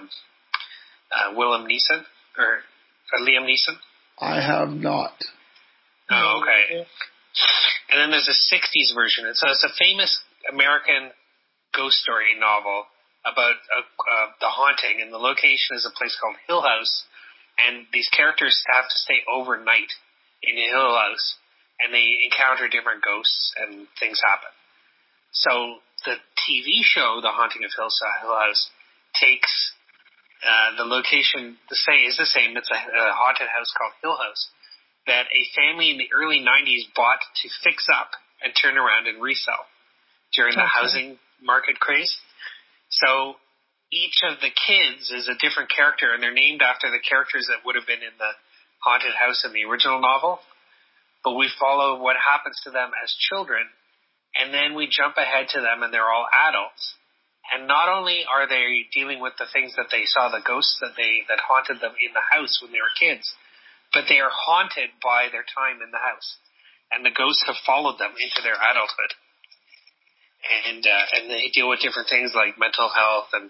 Liam Neeson. I have not. Oh, okay. And then there's a 60s version. It's a famous American ghost story novel about the haunting, and the location is a place called Hill House, and these characters have to stay overnight in Hill House, and they encounter different ghosts, and things happen. So the TV show, The Haunting of Hill House, takes the location is the same. It's a haunted house called Hill House that a family in the early 90s bought to fix up and turn around and resell during the housing market craze. So each of the kids is a different character, and they're named after the characters that would have been in the haunted house in the original novel. But we follow what happens to them as children, and then we jump ahead to them, and they're all adults. And not only are they dealing with the things that they saw, the ghosts that haunted them in the house when they were kids, but they are haunted by their time in the house. And the ghosts have followed them into their adulthood. And they deal with different things like mental health and,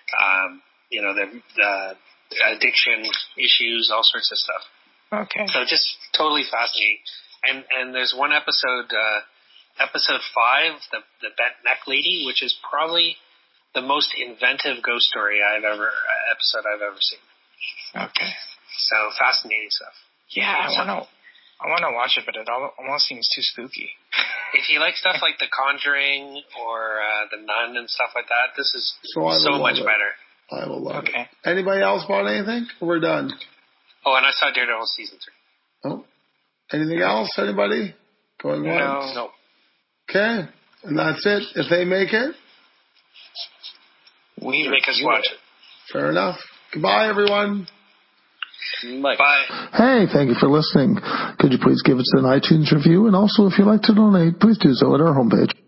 the addiction issues, all sorts of stuff. Okay. So just totally fascinating. And there's one episode 5, the Bent Neck Lady, which is probably the most inventive ghost story episode I've ever seen. Okay. So fascinating stuff. Yeah, I want to watch it, but it almost seems too spooky. If you like stuff like The Conjuring or The Nun and stuff like that, this is so much better. I will love it. Anybody else bought anything? We're done. Oh, and I saw Daredevil season 3. Oh. Anything else? Anybody? Going once? No. Okay. And that's it. If they make it, we make us watch it. Fair enough. Goodbye, everyone. Bye. Hey, thank you for listening. Could you please give us an iTunes review? And also, if you'd like to donate, please do so at our homepage.